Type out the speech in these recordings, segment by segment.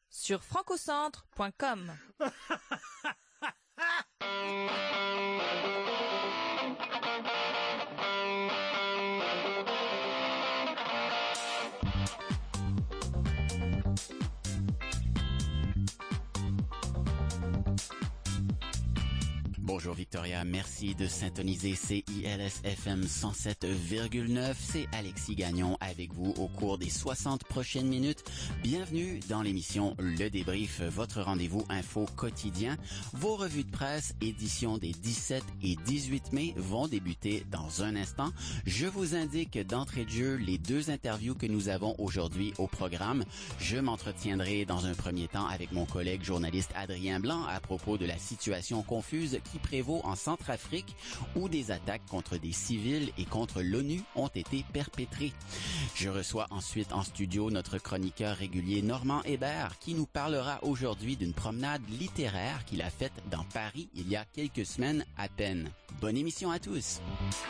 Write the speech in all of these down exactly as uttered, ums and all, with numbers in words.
sur francocentre point com. Bonjour Victoria, merci de syntoniser C I L S F M cent sept virgule neuf. C'est Alexis Gagnon avec vous au cours des soixante prochaines minutes. Bienvenue dans l'émission Le Débrief, votre rendez-vous info quotidien. Vos revues de presse, édition des dix-sept et dix-huit mai, vont débuter dans un instant. Je vous indique d'entrée de jeu les deux interviews que nous avons aujourd'hui au programme. Je m'entretiendrai dans un premier temps avec mon collègue journaliste Adrien Blanc à propos de la situation confuse qui prévaut en Centrafrique où des attaques contre des civils et contre l'ONU ont été perpétrées. Je reçois ensuite en studio notre chroniqueur régulier Normand Hébert qui nous parlera aujourd'hui d'une promenade littéraire qu'il a faite dans Paris il y a quelques semaines à peine. Bonne émission à tous!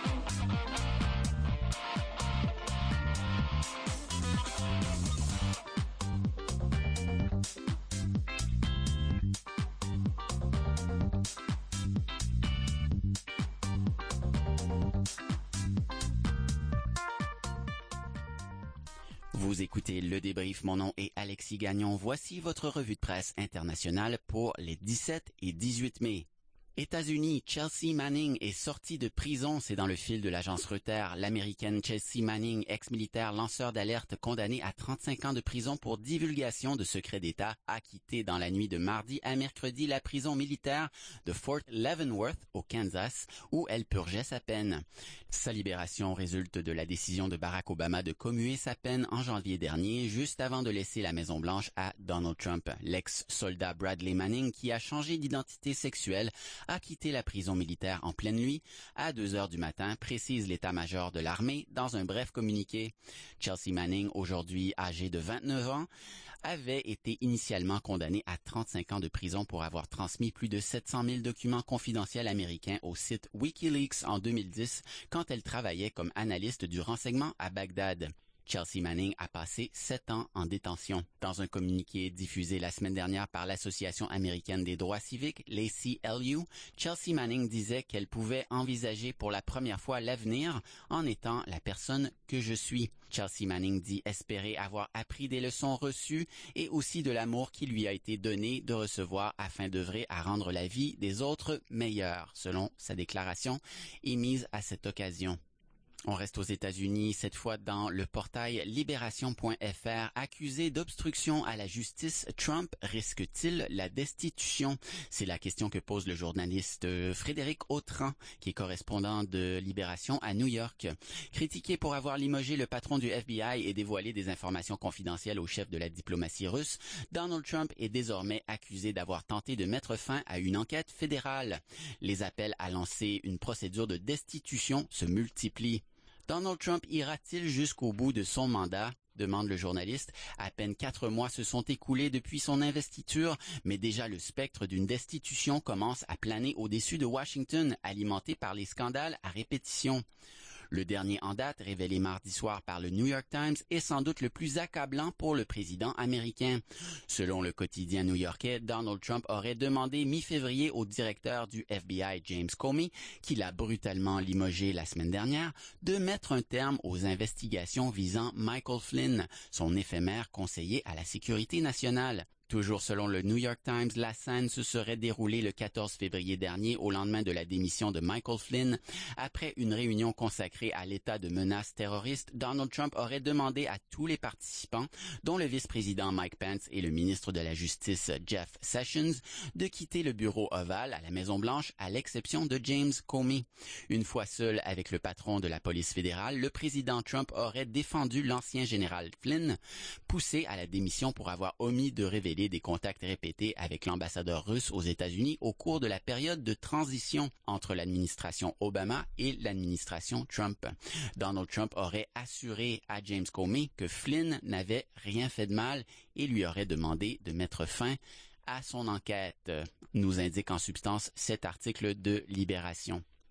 Vous écoutez Le Débrief, mon nom est Alexis Gagnon. Voici votre revue de presse internationale pour les dix-sept et dix-huit mai. États-Unis, Chelsea Manning est sortie de prison. C'est dans le fil de l'agence Reuters. L'américaine Chelsea Manning, ex-militaire lanceur d'alerte condamnée à trente-cinq ans de prison pour divulgation de secrets d'État, a quitté dans la nuit de mardi à mercredi la prison militaire de Fort Leavenworth au Kansas où elle purgeait sa peine. Sa libération résulte de la décision de Barack Obama de commuer sa peine en janvier dernier, juste avant de laisser la Maison-Blanche à Donald Trump. L'ex-soldat Bradley Manning, qui a changé d'identité sexuelle, a quitté la prison militaire en pleine nuit à deux heures du matin, précise l'état-major de l'armée dans un bref communiqué. Chelsea Manning, aujourd'hui âgée de vingt-neuf ans, avait été initialement condamnée à trente-cinq ans de prison pour avoir transmis plus de sept cent mille documents confidentiels américains au site WikiLeaks en deux mille dix quand elle travaillait comme analyste du renseignement à Bagdad. Chelsea Manning a passé sept ans en détention. Dans un communiqué diffusé la semaine dernière par l'Association américaine des droits civiques, l'A C L U, Chelsea Manning disait qu'elle pouvait envisager pour la première fois l'avenir en étant la personne que je suis. Chelsea Manning dit espérer avoir appris des leçons reçues et aussi de l'amour qui lui a été donné de recevoir afin d'œuvrer à rendre la vie des autres meilleure, selon sa déclaration émise à cette occasion. On reste aux États-Unis, cette fois dans le portail libération point F R. Accusé d'obstruction à la justice, Trump risque-t-il la destitution? C'est la question que pose le journaliste Frédéric Autran, qui est correspondant de Libération à New York. Critiqué pour avoir limogé le patron du F B I et dévoilé des informations confidentielles au chef de la diplomatie russe, Donald Trump est désormais accusé d'avoir tenté de mettre fin à une enquête fédérale. Les appels à lancer une procédure de destitution se multiplient. Donald Trump ira-t-il jusqu'au bout de son mandat? Demande le journaliste. À peine quatre mois se sont écoulés depuis son investiture, mais déjà le spectre d'une destitution commence à planer au-dessus de Washington, alimenté par les scandales à répétition. Le dernier en date, révélé mardi soir par le New York Times, est sans doute le plus accablant pour le président américain. Selon le quotidien new-yorkais, Donald Trump aurait demandé mi-février au directeur du F B I, James Comey, qui l'a brutalement limogé la semaine dernière, de mettre un terme aux investigations visant Michael Flynn, son éphémère conseiller à la sécurité nationale. Toujours selon le New York Times, la scène se serait déroulée le quatorze février dernier au lendemain de la démission de Michael Flynn. Après une réunion consacrée à l'état de menace terroriste, Donald Trump aurait demandé à tous les participants, dont le vice-président Mike Pence et le ministre de la Justice Jeff Sessions, de quitter le bureau ovale à la Maison-Blanche à l'exception de James Comey. Une fois seul avec le patron de la police fédérale, le président Trump aurait défendu l'ancien général Flynn, poussé à la démission pour avoir omis de révéler des contacts répétés avec l'ambassadeur russe aux États-Unis au cours de la période de transition entre l'administration Obama et l'administration Trump. Donald Trump aurait assuré à James Comey que Flynn n'avait rien fait de mal et lui aurait demandé de mettre fin à son enquête, nous indique en substance cet article de Libération.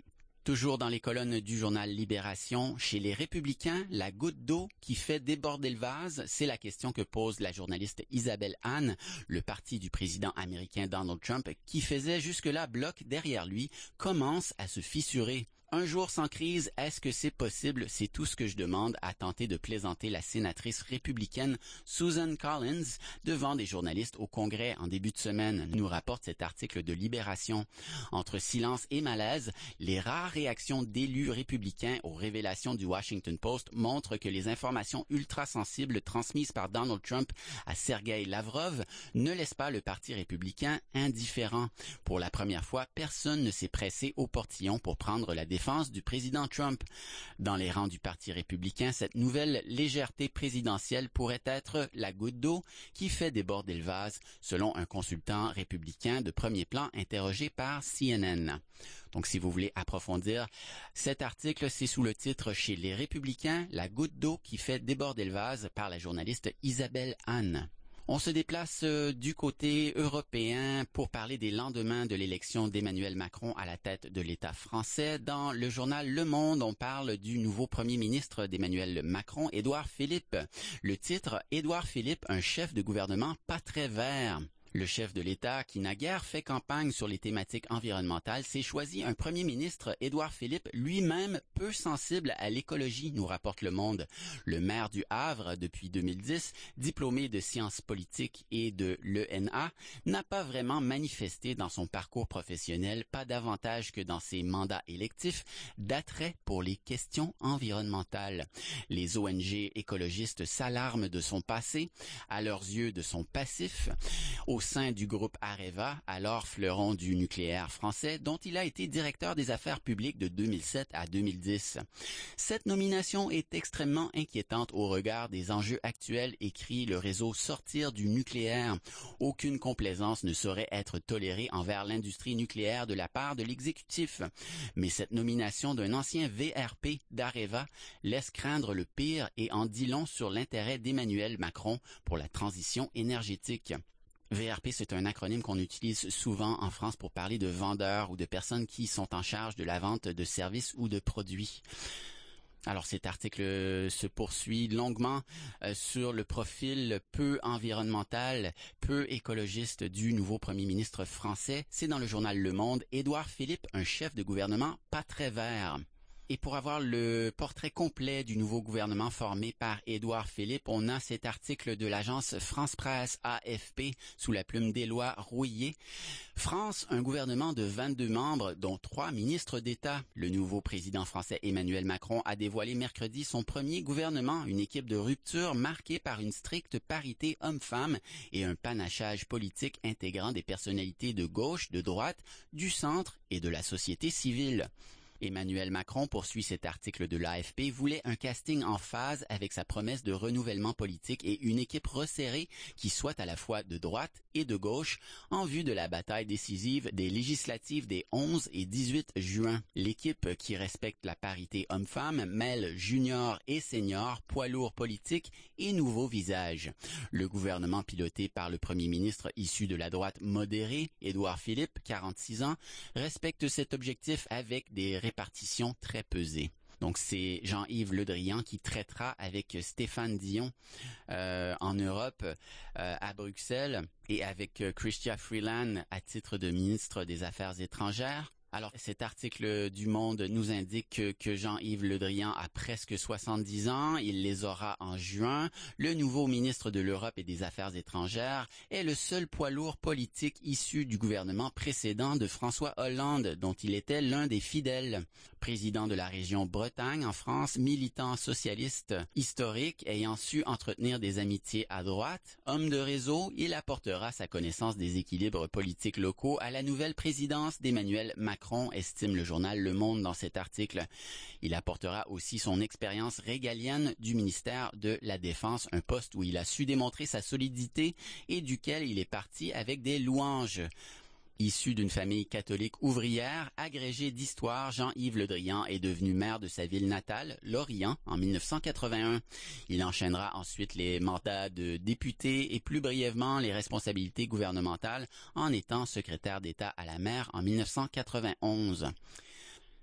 Toujours dans les colonnes du journal Libération, chez les Républicains, la goutte d'eau qui fait déborder le vase, c'est la question que pose la journaliste Isabelle Hahn, le parti du président américain Donald Trump, qui faisait jusque-là bloc derrière lui, commence à se fissurer. Un jour sans crise, est-ce que c'est possible? C'est tout ce que je demande, a tenté de plaisanter la sénatrice républicaine Susan Collins devant des journalistes au Congrès en début de semaine, nous rapporte cet article de Libération. Entre silence et malaise, les rares réactions d'élus républicains aux révélations du Washington Post montrent que les informations ultra sensibles transmises par Donald Trump à Sergei Lavrov ne laissent pas le Parti républicain indifférent. Pour la première fois, personne ne s'est pressé au portillon pour prendre la défense du président Trump. Dans les rangs du Parti républicain, cette nouvelle légèreté présidentielle pourrait être la goutte d'eau qui fait déborder le vase, selon un consultant républicain de premier plan interrogé par C N N. Donc, si vous voulez approfondir cet article, c'est sous le titre « Chez les Républicains, la goutte d'eau qui fait déborder le vase » par la journaliste Isabelle Hahn. On se déplace du côté européen pour parler des lendemains de l'élection d'Emmanuel Macron à la tête de l'État français. Dans le journal Le Monde, on parle du nouveau premier ministre d'Emmanuel Macron, Édouard Philippe. Le titre « Édouard Philippe, un chef de gouvernement pas très vert ». Le chef de l'État, qui naguère fait campagne sur les thématiques environnementales, s'est choisi un premier ministre, Édouard Philippe, lui-même peu sensible à l'écologie, nous rapporte Le Monde. Le maire du Havre, depuis deux mille dix, diplômé de sciences politiques et de l'E N A, n'a pas vraiment manifesté dans son parcours professionnel, pas davantage que dans ses mandats électifs, d'attrait pour les questions environnementales. Les O N G écologistes s'alarment de son passé, à leurs yeux de son passif, au sein du groupe Areva, alors fleuron du nucléaire français, dont il a été directeur des affaires publiques de deux mille sept à deux mille dix. Cette nomination est extrêmement inquiétante au regard des enjeux actuels, écrit le réseau Sortir du nucléaire. Aucune complaisance ne saurait être tolérée envers l'industrie nucléaire de la part de l'exécutif. Mais cette nomination d'un ancien V R P d'Areva laisse craindre le pire et en dit long sur l'intérêt d'Emmanuel Macron pour la transition énergétique. V R P, c'est un acronyme qu'on utilise souvent en France pour parler de vendeurs ou de personnes qui sont en charge de la vente de services ou de produits. Alors cet article se poursuit longuement euh, sur le profil peu environnemental, peu écologiste du nouveau premier ministre français. C'est dans le journal Le Monde, Édouard Philippe, un chef de gouvernement pas très vert. Et pour avoir le portrait complet du nouveau gouvernement formé par Édouard Philippe, on a cet article de l'agence France Presse A F P sous la plume d'Éloi Rouillet. France, un gouvernement de vingt-deux membres, dont trois ministres d'État. Le nouveau président français Emmanuel Macron a dévoilé mercredi son premier gouvernement, une équipe de rupture marquée par une stricte parité homme-femme et un panachage politique intégrant des personnalités de gauche, de droite, du centre et de la société civile. Emmanuel Macron, poursuit cet article de l'A F P, voulait un casting en phase avec sa promesse de renouvellement politique et une équipe resserrée qui soit à la fois de droite et de gauche en vue de la bataille décisive des législatives des onze et dix-huit juin. L'équipe qui respecte la parité homme-femme mêle junior et senior, poids lourds politiques et nouveaux visages. Le gouvernement piloté par le premier ministre issu de la droite modérée, Édouard Philippe, quarante-six ans, respecte cet objectif avec des répartition très pesée. Donc c'est Jean-Yves Le Drian qui traitera avec Stéphane Dion euh, en Europe, euh, à Bruxelles, et avec euh, Chrystia Freeland à titre de ministre des Affaires étrangères. Alors, cet article du Monde nous indique que, que Jean-Yves Le Drian a presque soixante-dix ans. Il les aura en juin. Le nouveau ministre de l'Europe et des Affaires étrangères est le seul poids lourd politique issu du gouvernement précédent de François Hollande, dont il était l'un des fidèles. Président de la région Bretagne en France, militant socialiste historique ayant su entretenir des amitiés à droite, homme de réseau, il apportera sa connaissance des équilibres politiques locaux à la nouvelle présidence d'Emmanuel Macron, estime le journal Le Monde dans cet article. Il apportera aussi son expérience régalienne du ministère de la Défense, un poste où il a su démontrer sa solidité et duquel il est parti avec des louanges. Issu d'une famille catholique ouvrière, agrégé d'histoire, Jean-Yves Le Drian est devenu maire de sa ville natale, Lorient, en mille neuf cent quatre-vingt-un. Il enchaînera ensuite les mandats de député et plus brièvement les responsabilités gouvernementales en étant secrétaire d'État à la mer en mille neuf cent quatre-vingt-onze.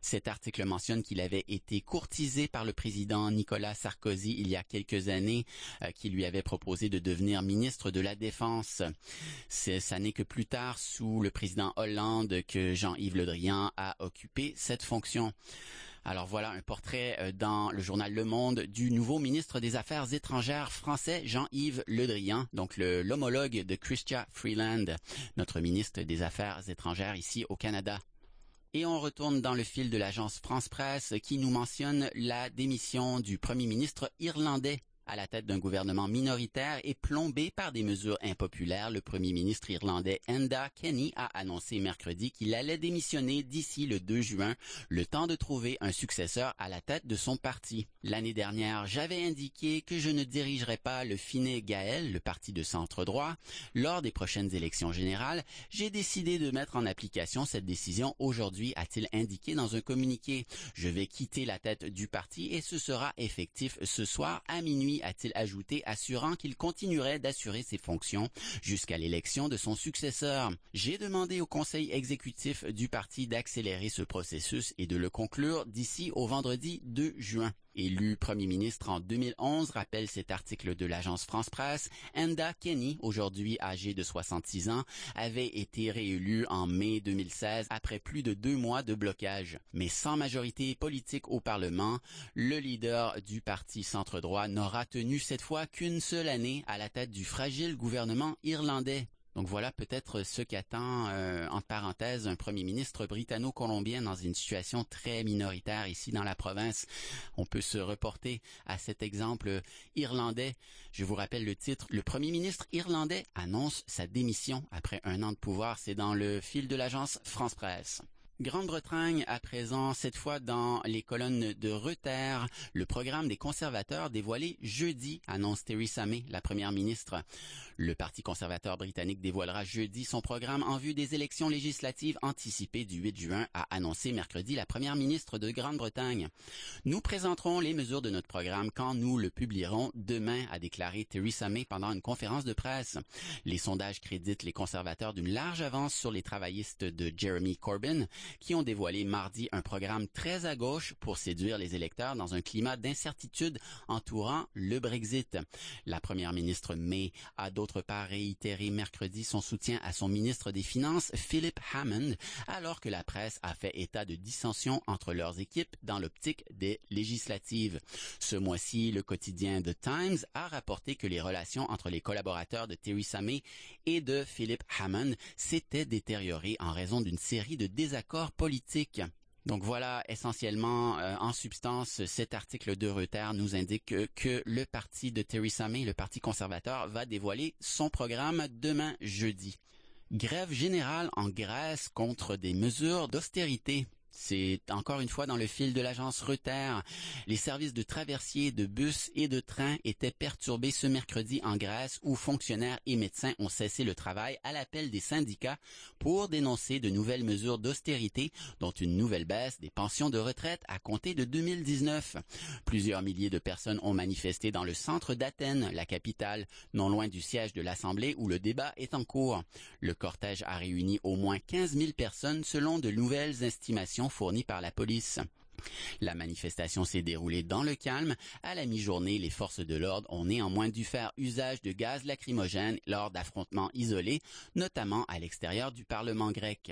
Cet article mentionne qu'il avait été courtisé par le président Nicolas Sarkozy il y a quelques années, euh, qui lui avait proposé de devenir ministre de la Défense. C'est, ça n'est que plus tard, sous le président Hollande, que Jean-Yves Le Drian a occupé cette fonction. Alors voilà un portrait dans le journal Le Monde du nouveau ministre des Affaires étrangères français, Jean-Yves Le Drian, donc le, l'homologue de Chrystia Freeland, notre ministre des Affaires étrangères ici au Canada. Et on retourne dans le fil de l'agence France-Presse qui nous mentionne la démission du premier ministre irlandais. À la tête d'un gouvernement minoritaire et plombé par des mesures impopulaires, le premier ministre irlandais Enda Kenny a annoncé mercredi qu'il allait démissionner d'ici le deux juin, le temps de trouver un successeur à la tête de son parti. L'année dernière, j'avais indiqué que je ne dirigerais pas le Fine Gael, le parti de centre-droit. Lors des prochaines élections générales, j'ai décidé de mettre en application cette décision aujourd'hui, a-t-il indiqué dans un communiqué. Je vais quitter la tête du parti et ce sera effectif ce soir à minuit, a-t-il ajouté, assurant qu'il continuerait d'assurer ses fonctions jusqu'à l'élection de son successeur. J'ai demandé au conseil exécutif du parti d'accélérer ce processus et de le conclure d'ici au vendredi deux juin. Élu premier ministre en deux mille onze, rappelle cet article de l'agence France-Presse, Enda Kenny, aujourd'hui âgé de soixante-six ans, avait été réélu en mai deux mille seize après plus de deux mois de blocage. Mais sans majorité politique au Parlement, le leader du parti centre-droit n'aura tenu cette fois qu'une seule année à la tête du fragile gouvernement irlandais. Donc voilà peut-être ce qu'attend, euh, entre parenthèses, un premier ministre britanno-colombien dans une situation très minoritaire ici dans la province. On peut se reporter à cet exemple irlandais. Je vous rappelle le titre. Le premier ministre irlandais annonce sa démission après un an de pouvoir. C'est dans le fil de l'agence France-Presse. Grande-Bretagne, à présent, cette fois dans les colonnes de Reuters, le programme des conservateurs dévoilé jeudi, annonce Theresa May, la première ministre. Le Parti conservateur britannique dévoilera jeudi son programme en vue des élections législatives anticipées du huit juin, a annoncé mercredi la première ministre de Grande-Bretagne. Nous présenterons les mesures de notre programme quand nous le publierons demain, a déclaré Theresa May pendant une conférence de presse. Les sondages créditent les conservateurs d'une large avance sur les travaillistes de Jeremy Corbyn, qui ont dévoilé mardi un programme très à gauche pour séduire les électeurs dans un climat d'incertitude entourant le Brexit. La première ministre May a d'autre part réitéré mercredi son soutien à son ministre des Finances, Philip Hammond, alors que la presse a fait état de dissensions entre leurs équipes dans l'optique des législatives. Ce mois-ci, le quotidien The Times a rapporté que les relations entre les collaborateurs de Theresa May et de Philip Hammond s'étaient détériorées en raison d'une série de désaccords politiques. Donc voilà, essentiellement, euh, en substance, cet article de Reuters nous indique que, que le parti de Theresa May, le Parti conservateur, va dévoiler son programme demain jeudi. Grève générale en Grèce contre des mesures d'austérité. C'est encore une fois dans le fil de l'agence Reuters. Les services de traversiers, de bus et de trains étaient perturbés ce mercredi en Grèce où fonctionnaires et médecins ont cessé le travail à l'appel des syndicats pour dénoncer de nouvelles mesures d'austérité, dont une nouvelle baisse des pensions de retraite à compter de deux mille dix-neuf. Plusieurs milliers de personnes ont manifesté dans le centre d'Athènes, la capitale, non loin du siège de l'Assemblée où le débat est en cours. Le cortège a réuni au moins quinze mille personnes selon de nouvelles estimations fournies par la police. La manifestation s'est déroulée dans le calme. À la mi-journée, les forces de l'ordre ont néanmoins dû faire usage de gaz lacrymogène lors d'affrontements isolés, notamment à l'extérieur du Parlement grec.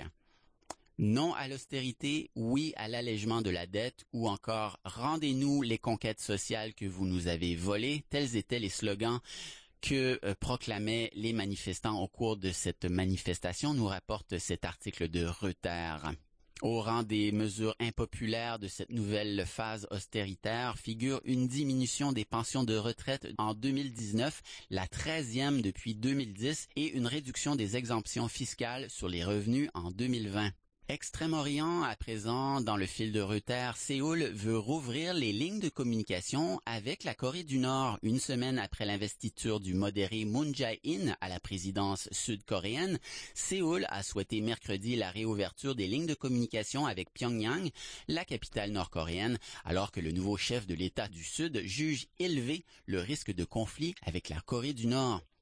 Non à l'austérité, oui à l'allègement de la dette ou encore « Rendez-nous les conquêtes sociales que vous nous avez volées », tels étaient les slogans que euh, proclamaient les manifestants au cours de cette manifestation, nous rapporte cet article de Reuters. Au rang des mesures impopulaires de cette nouvelle phase austéritaire figure une diminution des pensions de retraite en deux mille dix-neuf, la treizième depuis deux mille dix, et une réduction des exemptions fiscales sur les revenus en deux mille vingt. Extrême-Orient, à présent, dans le fil de Reuters, Séoul veut rouvrir les lignes de communication avec la Corée du Nord. Une semaine après l'investiture du modéré Moon Jae-in à la présidence sud-coréenne, Séoul a souhaité mercredi la réouverture des lignes de communication avec Pyongyang, la capitale nord-coréenne, alors que le nouveau chef de l'État du Sud juge élevé le risque de conflit avec la Corée du Nord.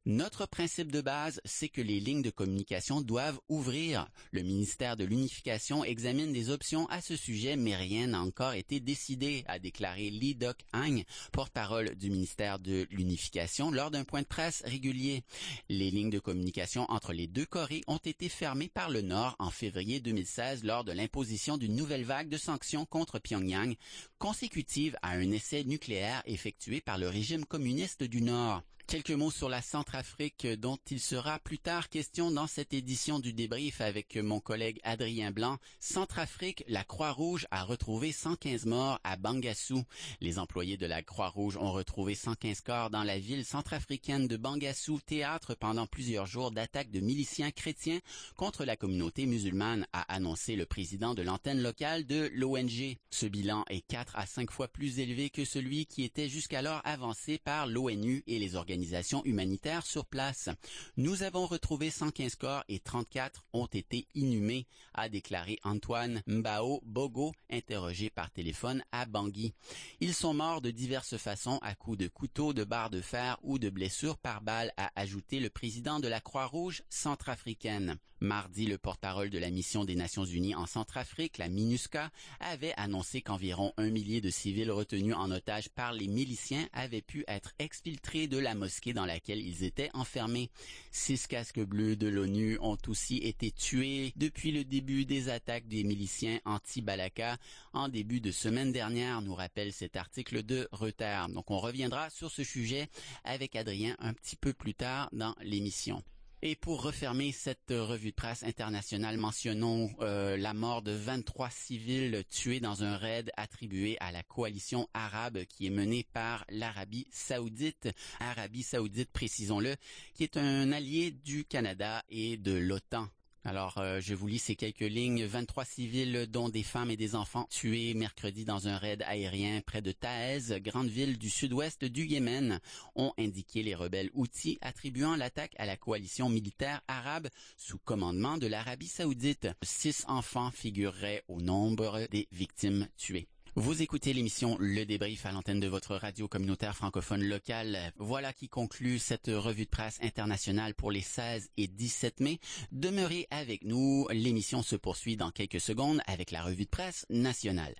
Notre principe de base, c'est que les lignes de communication doivent ouvrir. Le ministère de l'Unification examine des options à ce sujet, mais rien n'a encore été décidé, a déclaré Lee Dok-Ang, porte-parole du ministère de l'Unification, lors d'un point de presse régulier. Les lignes de communication entre les deux Corées ont été fermées par le Nord en février deux mille seize lors de l'imposition d'une nouvelle vague de sanctions contre Pyongyang, consécutive à un essai nucléaire effectué par le régime communiste du Nord. Quelques mots sur la Centrafrique dont il sera plus tard question dans cette édition du débrief avec mon collègue Adrien Blanc. Centrafrique, la Croix-Rouge a retrouvé cent quinze morts à Bangassou. Les employés de la Croix-Rouge ont retrouvé cent quinze corps dans la ville centrafricaine de Bangassou, théâtre pendant plusieurs jours d'attaques de miliciens chrétiens contre la communauté musulmane, a annoncé le président de l'antenne locale de l'O N G. Ce bilan est quatre à cinq fois plus élevé que celui qui était jusqu'alors avancé par l'ONU et les organisations humanitaires sur place. Nous avons retrouvé cent quinze corps et trente-quatre ont été inhumés, a déclaré Antoine Mbao Bogo, interrogé par téléphone à Bangui. Ils sont morts de diverses façons, à coups de couteau, de barres de fer ou de blessures par balle, a ajouté le président de la Croix-Rouge centrafricaine. Mardi, le porte-parole de la mission des Nations Unies en Centrafrique, la MINUSCA, avait annoncé qu'environ un millier de civils retenus en otage par les miliciens avaient pu être exfiltrés de la mosquée dans laquelle ils étaient enfermés. Six casques bleus de l'ONU ont aussi été tués depuis le début des attaques des miliciens anti-Balaka en début de semaine dernière, nous rappelle cet article de Reuters. Donc on reviendra sur ce sujet avec Adrien un petit peu plus tard dans l'émission. Et pour refermer cette revue de presse internationale, mentionnons euh, la mort de vingt-trois civils tués dans un raid attribué à la coalition arabe qui est menée par l'Arabie saoudite. Arabie saoudite, précisons-le, qui est un allié du Canada et de l'OTAN. Alors, euh, je vous lis ces quelques lignes. vingt-trois civils, dont des femmes et des enfants, tués mercredi dans un raid aérien près de Taez, grande ville du sud-ouest du Yémen, ont indiqué les rebelles Houthis, attribuant l'attaque à la coalition militaire arabe sous commandement de l'Arabie saoudite. Six enfants figureraient au nombre des victimes tuées. Vous écoutez l'émission Le Débrief à l'antenne de votre radio communautaire francophone locale. Voilà qui conclut cette revue de presse internationale pour les seize et dix-sept mai. Demeurez avec nous, l'émission se poursuit dans quelques secondes avec la revue de presse nationale.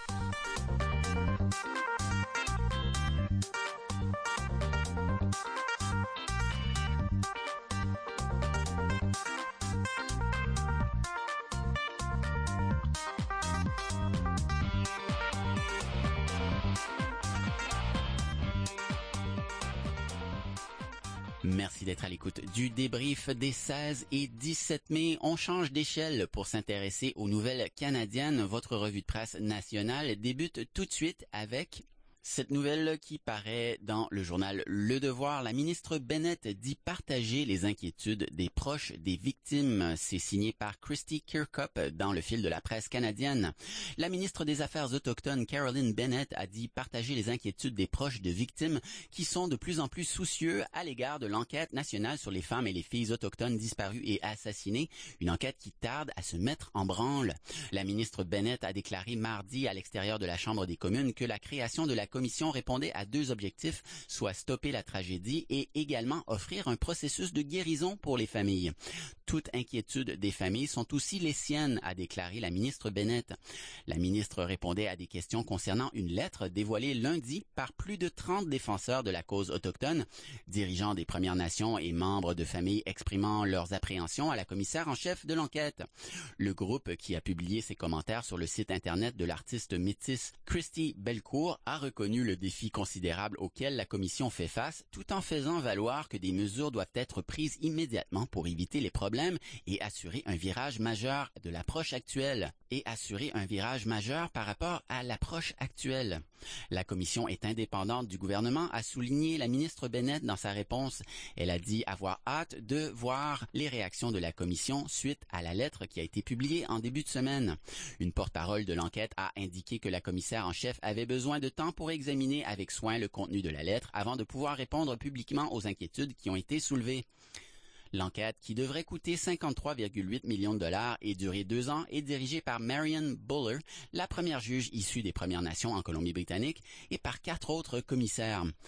Merci d'être à l'écoute du débrief des seize et dix-sept mai. On change d'échelle pour s'intéresser aux nouvelles canadiennes. Votre revue de presse nationale débute tout de suite avec cette nouvelle qui paraît dans le journal Le Devoir. La ministre Bennett dit partager les inquiétudes des proches des victimes. C'est signé par Christy Kirkup dans le fil de la presse canadienne. La ministre des Affaires autochtones Carolyn Bennett a dit partager les inquiétudes des proches de victimes qui sont de plus en plus soucieux à l'égard de l'enquête nationale sur les femmes et les filles autochtones disparues et assassinées, une enquête qui tarde à se mettre en branle. La ministre Bennett a déclaré mardi à l'extérieur de la Chambre des communes que la création de la commission répondait à deux objectifs, soit stopper la tragédie et également offrir un processus de guérison pour les familles. Toute inquiétude des familles sont aussi les siennes, a déclaré la ministre Bennett. La ministre répondait à des questions concernant une lettre dévoilée lundi par plus de trente défenseurs de la cause autochtone, dirigeants des Premières Nations et membres de familles exprimant leurs appréhensions à la commissaire en chef de l'enquête. Le groupe qui a publié ses commentaires sur le site internet de l'artiste métisse Christy Belcourt a reconnu le défi considérable auquel la commission fait face, tout en faisant valoir que des mesures doivent être prises immédiatement pour éviter les problèmes et assurer un virage majeur de l'approche actuelle. Et assurer un virage majeur par rapport à l'approche actuelle. La commission est indépendante du gouvernement, a souligné la ministre Bennett dans sa réponse. Elle a dit avoir hâte de voir les réactions de la commission suite à la lettre qui a été publiée en début de semaine. Une porte-parole de l'enquête a indiqué que la commissaire en chef avait besoin de temps pour examiner avec soin le contenu de la lettre avant de pouvoir répondre publiquement aux inquiétudes qui ont été soulevées. L'enquête, qui devrait coûter cinquante-trois virgule huit millions de dollars et durer deux ans, est dirigée par Marion Buller, la première juge issue des Premières Nations en Colombie-Britannique, et par quatre autres commissaires.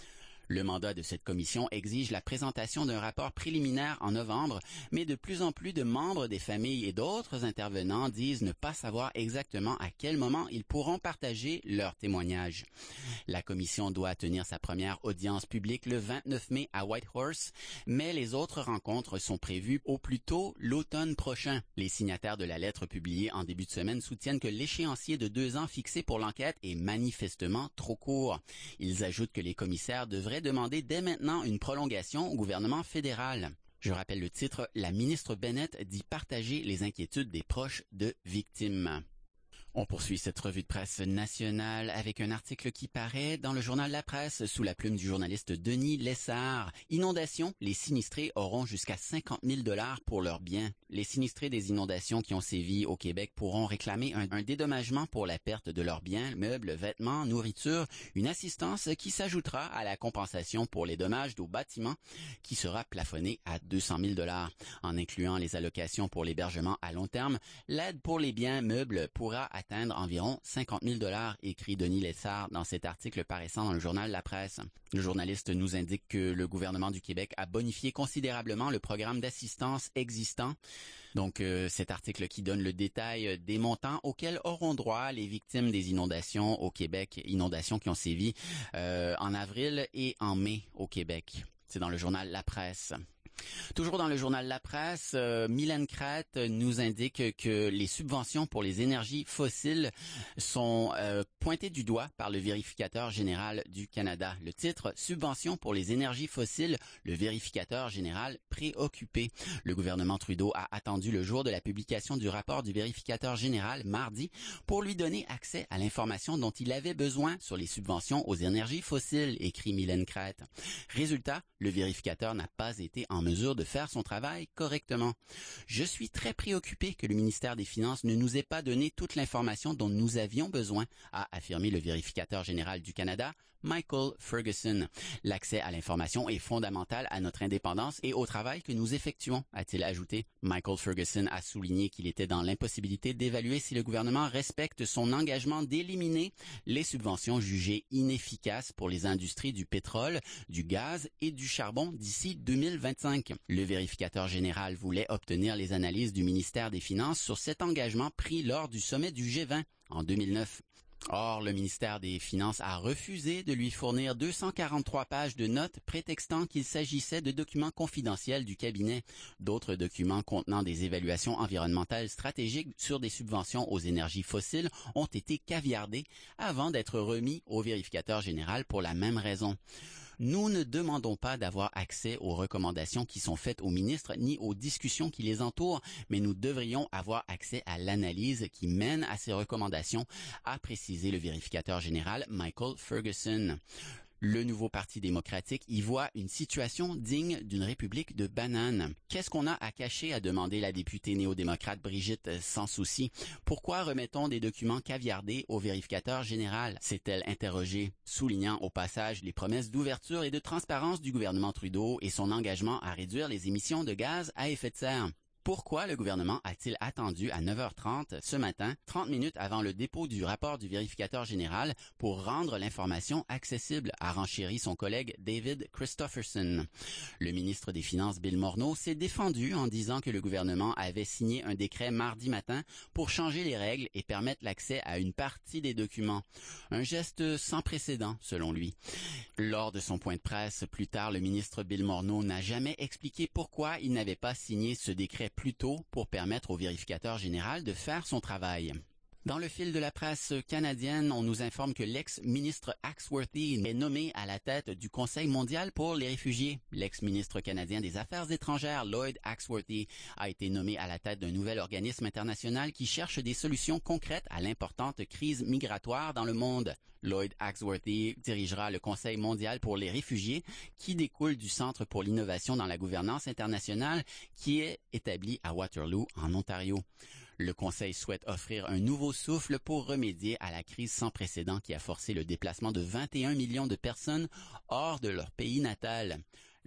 Le mandat de cette commission exige la présentation d'un rapport préliminaire en novembre, mais de plus en plus de membres des familles et d'autres intervenants disent ne pas savoir exactement à quel moment ils pourront partager leurs témoignages. La commission doit tenir sa première audience publique le vingt-neuf mai à Whitehorse, mais les autres rencontres sont prévues au plus tôt l'automne prochain. Les signataires de la lettre publiée en début de semaine soutiennent que l'échéancier de deux ans fixé pour l'enquête est manifestement trop court. Ils ajoutent que les commissaires devraient demander dès maintenant une prolongation au gouvernement fédéral. Je rappelle le titre, la ministre Bennett dit partager les inquiétudes des proches de victimes. On poursuit cette revue de presse nationale avec un article qui paraît dans le journal La Presse sous la plume du journaliste Denis Lessard. Inondations, les sinistrés auront jusqu'à cinquante mille dollars pour leurs biens. Les sinistrés des inondations qui ont sévi au Québec pourront réclamer un, un dédommagement pour la perte de leurs biens, meubles, vêtements, nourriture, une assistance qui s'ajoutera à la compensation pour les dommages aux bâtiments qui sera plafonnée à deux cent mille dollars. En incluant les allocations pour l'hébergement à long terme, l'aide pour les biens meubles pourra atteindre atteindre environ cinquante mille dollars, écrit Denis Lessard dans cet article paraissant dans le journal La Presse. Le journaliste nous indique que le gouvernement du Québec a bonifié considérablement le programme d'assistance existant. Donc, euh, cet article qui donne le détail des montants auxquels auront droit les victimes des inondations au Québec, inondations qui ont sévi euh, en avril et en mai au Québec. C'est dans le journal La Presse. Toujours dans le journal La Presse, euh, Mylène Crête nous indique que les subventions pour les énergies fossiles sont euh, pointées du doigt par le vérificateur général du Canada. Le titre, Subventions pour les énergies fossiles, le vérificateur général préoccupé. Le gouvernement Trudeau a attendu le jour de la publication du rapport du vérificateur général mardi pour lui donner accès à l'information dont il avait besoin sur les subventions aux énergies fossiles, écrit Mylène Crête. Résultat, le vérificateur n'a pas été en mesure de faire son travail correctement. Je suis très préoccupé que le ministère des Finances ne nous ait pas donné toute l'information dont nous avions besoin, a affirmé le vérificateur général du Canada, Michael Ferguson. L'accès à l'information est fondamental à notre indépendance et au travail que nous effectuons, a-t-il ajouté. Michael Ferguson a souligné qu'il était dans l'impossibilité d'évaluer si le gouvernement respecte son engagement d'éliminer les subventions jugées inefficaces pour les industries du pétrole, du gaz et du charbon d'ici deux mille vingt-cinq. Le vérificateur général voulait obtenir les analyses du ministère des Finances sur cet engagement pris lors du sommet du G vingt en deux mille neuf. Or, le ministère des Finances a refusé de lui fournir deux cent quarante-trois pages de notes prétextant qu'il s'agissait de documents confidentiels du cabinet. D'autres documents contenant des évaluations environnementales stratégiques sur des subventions aux énergies fossiles ont été caviardés avant d'être remis au vérificateur général pour la même raison. Nous ne demandons pas d'avoir accès aux recommandations qui sont faites aux ministres ni aux discussions qui les entourent, mais nous devrions avoir accès à l'analyse qui mène à ces recommandations, a précisé le vérificateur général Michael Ferguson. Le nouveau Parti démocratique y voit une situation digne d'une république de bananes. Qu'est-ce qu'on a à cacher, a demandé la députée néo-démocrate Brigitte Sans-Souci. Pourquoi remettons des documents caviardés au vérificateur général, s'est-elle interrogée, soulignant au passage les promesses d'ouverture et de transparence du gouvernement Trudeau et son engagement à réduire les émissions de gaz à effet de serre. Pourquoi le gouvernement a-t-il attendu à neuf heures trente ce matin, trente minutes avant le dépôt du rapport du vérificateur général, pour rendre l'information accessible, a renchéri son collègue David Christopherson. Le ministre des Finances Bill Morneau s'est défendu en disant que le gouvernement avait signé un décret mardi matin pour changer les règles et permettre l'accès à une partie des documents. Un geste sans précédent, selon lui. Lors de son point de presse, plus tard, le ministre Bill Morneau n'a jamais expliqué pourquoi il n'avait pas signé ce décret plus tôt pour permettre au vérificateur général de faire son travail. Dans le fil de la presse canadienne, on nous informe que l'ex-ministre Axworthy est nommé à la tête du Conseil mondial pour les réfugiés. L'ex-ministre canadien des Affaires étrangères, Lloyd Axworthy, a été nommé à la tête d'un nouvel organisme international qui cherche des solutions concrètes à l'importante crise migratoire dans le monde. Lloyd Axworthy dirigera le Conseil mondial pour les réfugiés qui découle du Centre pour l'innovation dans la gouvernance internationale qui est établi à Waterloo, en Ontario. Le Conseil souhaite offrir un nouveau souffle pour remédier à la crise sans précédent qui a forcé le déplacement de vingt et un millions de personnes hors de leur pays natal.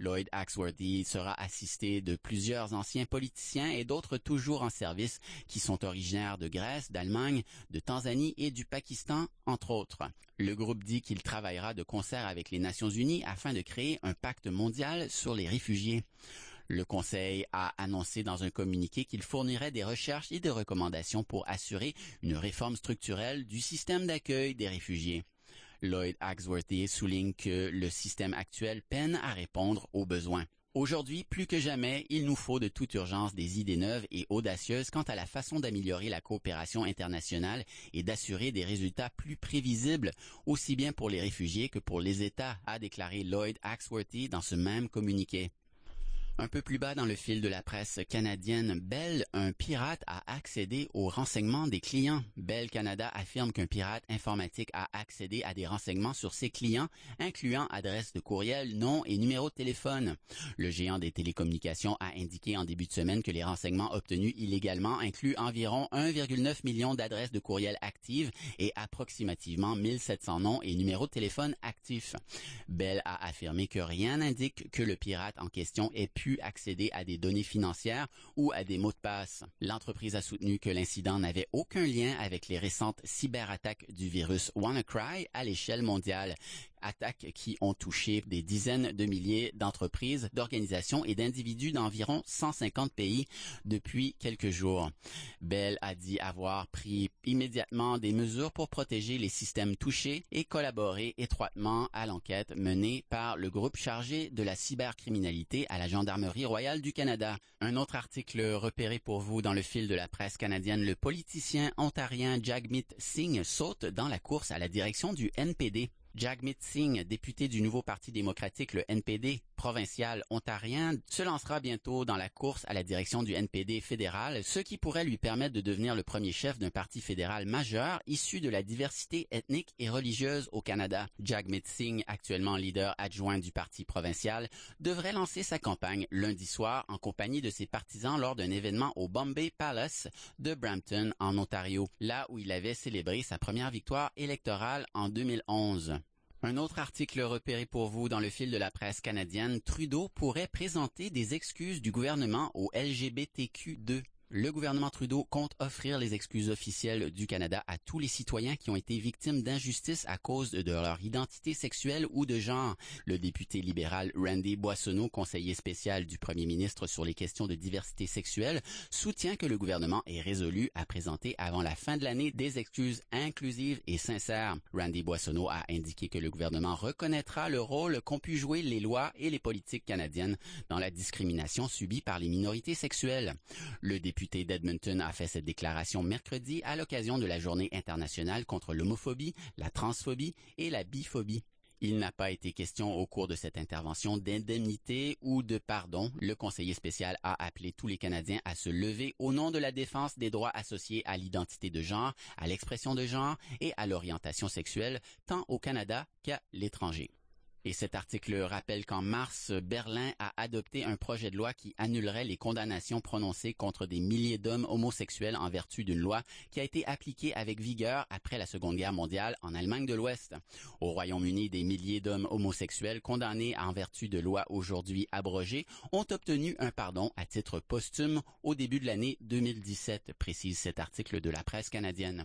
Lloyd Axworthy sera assisté de plusieurs anciens politiciens et d'autres toujours en service qui sont originaires de Grèce, d'Allemagne, de Tanzanie et du Pakistan, entre autres. Le groupe dit qu'il travaillera de concert avec les Nations Unies afin de créer un pacte mondial sur les réfugiés. Le Conseil a annoncé dans un communiqué qu'il fournirait des recherches et des recommandations pour assurer une réforme structurelle du système d'accueil des réfugiés. Lloyd Axworthy souligne que le système actuel peine à répondre aux besoins. Aujourd'hui, plus que jamais, il nous faut de toute urgence des idées neuves et audacieuses quant à la façon d'améliorer la coopération internationale et d'assurer des résultats plus prévisibles, aussi bien pour les réfugiés que pour les États, a déclaré Lloyd Axworthy dans ce même communiqué. Un peu plus bas dans le fil de la presse canadienne, Bell, un pirate a accédé aux renseignements des clients. Bell Canada affirme qu'un pirate informatique a accédé à des renseignements sur ses clients, incluant adresse de courriel, nom et numéro de téléphone. Le géant des télécommunications a indiqué en début de semaine que les renseignements obtenus illégalement incluent environ un virgule neuf million d'adresses de courriel actives et approximativement mille sept cents noms et numéros de téléphone actifs. Bell a affirmé que rien n'indique que le pirate en question ait pu accéder à des données financières ou à des mots de passe. L'entreprise a soutenu que l'incident n'avait aucun lien avec les récentes cyberattaques du virus WannaCry à l'échelle mondiale. Attaques qui ont touché des dizaines de milliers d'entreprises, d'organisations et d'individus d'environ cent cinquante pays depuis quelques jours. Bell a dit avoir pris immédiatement des mesures pour protéger les systèmes touchés et collaborer étroitement à l'enquête menée par le groupe chargé de la cybercriminalité à la Gendarmerie royale du Canada. Un autre article repéré pour vous dans le fil de la presse canadienne, le politicien ontarien Jagmeet Singh saute dans la course à la direction du N P D. Jagmeet Singh, député du nouveau Parti démocratique, le N P D, provincial ontarien, se lancera bientôt dans la course à la direction du N P D fédéral, ce qui pourrait lui permettre de devenir le premier chef d'un parti fédéral majeur issu de la diversité ethnique et religieuse au Canada. Jagmeet Singh, actuellement leader adjoint du parti provincial, devrait lancer sa campagne lundi soir en compagnie de ses partisans lors d'un événement au Bombay Palace de Brampton, en Ontario, là où il avait célébré sa première victoire électorale en deux mille onze. Un autre article repéré pour vous dans le fil de la presse canadienne, Trudeau pourrait présenter des excuses du gouvernement au L G B T Q deux. Le gouvernement Trudeau compte offrir les excuses officielles du Canada à tous les citoyens qui ont été victimes d'injustice à cause de leur identité sexuelle ou de genre. Le député libéral Randy Boissonneau, conseiller spécial du premier ministre sur les questions de diversité sexuelle, soutient que le gouvernement est résolu à présenter avant la fin de l'année des excuses inclusives et sincères. Randy Boissonneau a indiqué que le gouvernement reconnaîtra le rôle qu'ont pu jouer les lois et les politiques canadiennes dans la discrimination subie par les minorités sexuelles. Le député Le député d'Edmonton a fait cette déclaration mercredi à l'occasion de la Journée internationale contre l'homophobie, la transphobie et la biphobie. Il n'a pas été question au cours de cette intervention d'indemnité ou de pardon. Le conseiller spécial a appelé tous les Canadiens à se lever au nom de la défense des droits associés à l'identité de genre, à l'expression de genre et à l'orientation sexuelle, tant au Canada qu'à l'étranger. Et cet article rappelle qu'en mars, Berlin a adopté un projet de loi qui annulerait les condamnations prononcées contre des milliers d'hommes homosexuels en vertu d'une loi qui a été appliquée avec vigueur après la Seconde Guerre mondiale en Allemagne de l'Ouest. Au Royaume-Uni, des milliers d'hommes homosexuels condamnés en vertu de lois aujourd'hui abrogées ont obtenu un pardon à titre posthume au début de l'année deux mille dix-sept, précise cet article de la presse canadienne.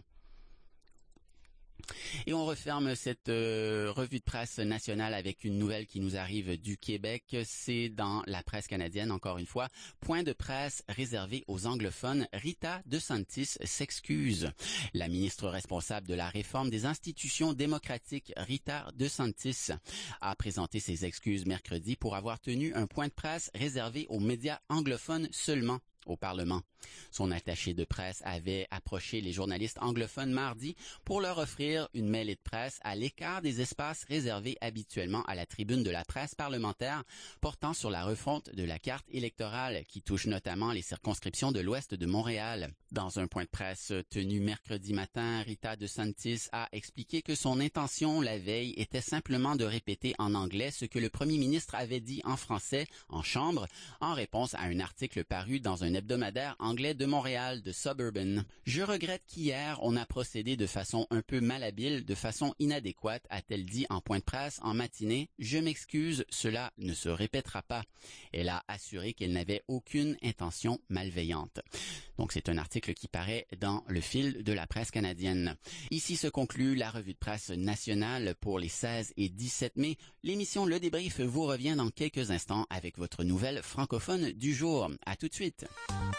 Et on referme cette euh, revue de presse nationale avec une nouvelle qui nous arrive du Québec. C'est dans la presse canadienne, encore une fois. Point de presse réservé aux anglophones. Rita DeSantis s'excuse. La ministre responsable de la réforme des institutions démocratiques, Rita DeSantis, a présenté ses excuses mercredi pour avoir tenu un point de presse réservé aux médias anglophones seulement au Parlement. Son attaché de presse avait approché les journalistes anglophones mardi pour leur offrir une mêlée de presse à l'écart des espaces réservés habituellement à la tribune de la presse parlementaire portant sur la refonte de la carte électorale qui touche notamment les circonscriptions de l'ouest de Montréal. Dans un point de presse tenu mercredi matin, Rita DeSantis a expliqué que son intention la veille était simplement de répéter en anglais ce que le premier ministre avait dit en français en chambre en réponse à un article paru dans un hebdomadaire anglophone anglais de Montréal, de Suburban. Je regrette qu'hier, on a procédé de façon un peu malhabile, de façon inadéquate, a-t-elle dit en point de presse en matinée. Je m'excuse, cela ne se répétera pas. Elle a assuré qu'elle n'avait aucune intention malveillante. Donc c'est un article qui paraît dans le fil de la presse canadienne. Ici se conclut la revue de presse nationale pour les seize et dix-sept mai. L'émission Le Débrief vous revient dans quelques instants avec votre nouvelle francophone du jour. À tout de suite.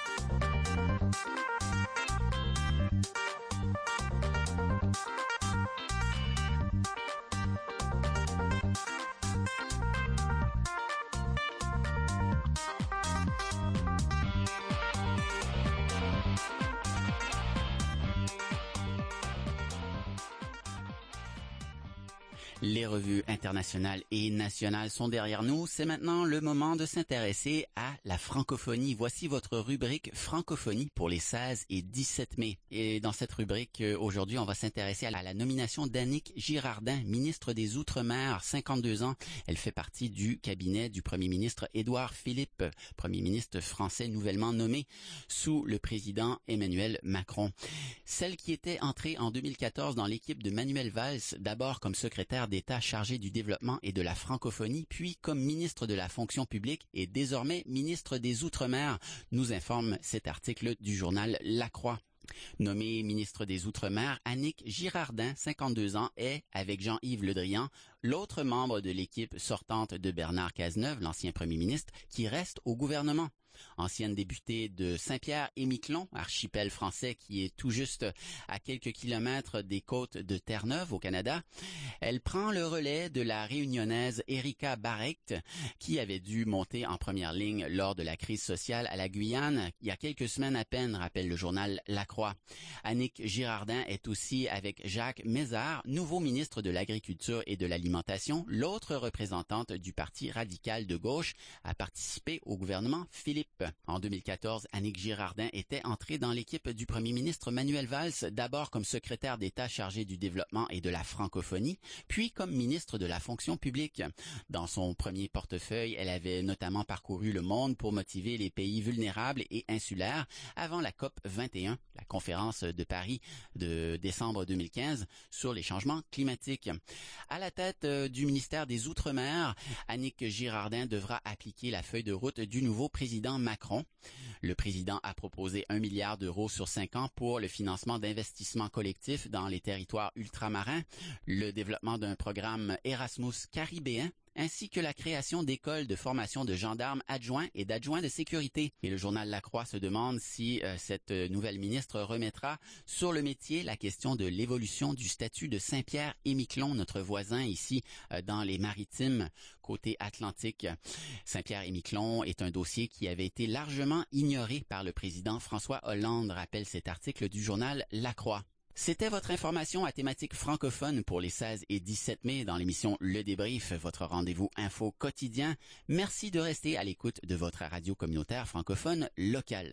Les revues internationales et nationales sont derrière nous. C'est maintenant le moment de s'intéresser à la francophonie. Voici votre rubrique francophonie pour les seize et dix-sept mai. Et dans cette rubrique, aujourd'hui, on va s'intéresser à la nomination d'Annick Girardin, ministre des Outre-mer, cinquante-deux ans. Elle fait partie du cabinet du premier ministre Édouard Philippe, premier ministre français nouvellement nommé sous le président Emmanuel Macron. Celle qui était entrée en deux mille quatorze dans l'équipe de Manuel Valls, d'abord comme secrétaire d'État chargé du développement et de la francophonie, puis comme ministre de la fonction publique et désormais ministre des Outre-mer, nous informe cet article du journal La Croix. Nommée ministre des Outre-mer, Annick Girardin, cinquante-deux ans, est, avec Jean-Yves Le Drian, l'autre membre de l'équipe sortante de Bernard Cazeneuve, l'ancien premier ministre, qui reste au gouvernement. Ancienne députée de Saint-Pierre-et-Miquelon, archipel français qui est tout juste à quelques kilomètres des côtes de Terre-Neuve au Canada, elle prend le relais de la réunionnaise Erika Barrecht, qui avait dû monter en première ligne lors de la crise sociale à la Guyane il y a quelques semaines à peine, rappelle le journal La Croix. Annick Girardin est aussi avec Jacques Mézard, nouveau ministre de l'Agriculture et de l'Alimentation, l'autre représentante du Parti radical de gauche, à participer au gouvernement Philippe. En deux mille quatorze, Annick Girardin était entrée dans l'équipe du premier ministre Manuel Valls, d'abord comme secrétaire d'État chargé du développement et de la francophonie, puis comme ministre de la fonction publique. Dans son premier portefeuille, elle avait notamment parcouru le monde pour motiver les pays vulnérables et insulaires avant la COP vingt et un, la conférence de Paris de décembre deux mille quinze sur les changements climatiques. À la tête du ministère des Outre-mer, Annick Girardin devra appliquer la feuille de route du nouveau président Macron. Le président a proposé un milliard d'euros sur cinq ans pour le financement d'investissements collectifs dans les territoires ultramarins, le développement d'un programme Erasmus caribéen, ainsi que la création d'écoles de formation de gendarmes adjoints et d'adjoints de sécurité. Et le journal La Croix se demande si euh, cette nouvelle ministre remettra sur le métier la question de l'évolution du statut de Saint-Pierre-et-Miquelon, notre voisin ici euh, dans les Maritimes, côté Atlantique. Saint-Pierre-et-Miquelon est un dossier qui avait été largement ignoré par le président François Hollande, rappelle cet article du journal La Croix. C'était votre information à thématique francophone pour les seize et dix-sept mai dans l'émission Le Débrief, votre rendez-vous info quotidien. Merci de rester à l'écoute de votre radio communautaire francophone locale.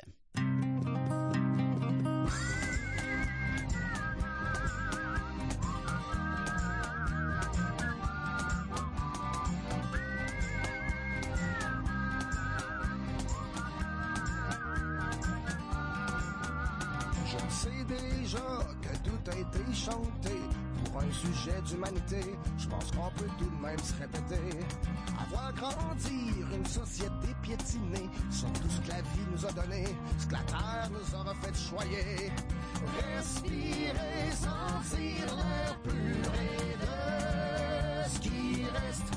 A été chanté pour un sujet d'humanité. Je pense qu'on peut tout de même se répéter. Avoir grandir une société piétinée sur tout ce que la vie nous a donné, ce que la terre nous aura fait choyer. Respirer, sentir l'air pur et de ce qui reste.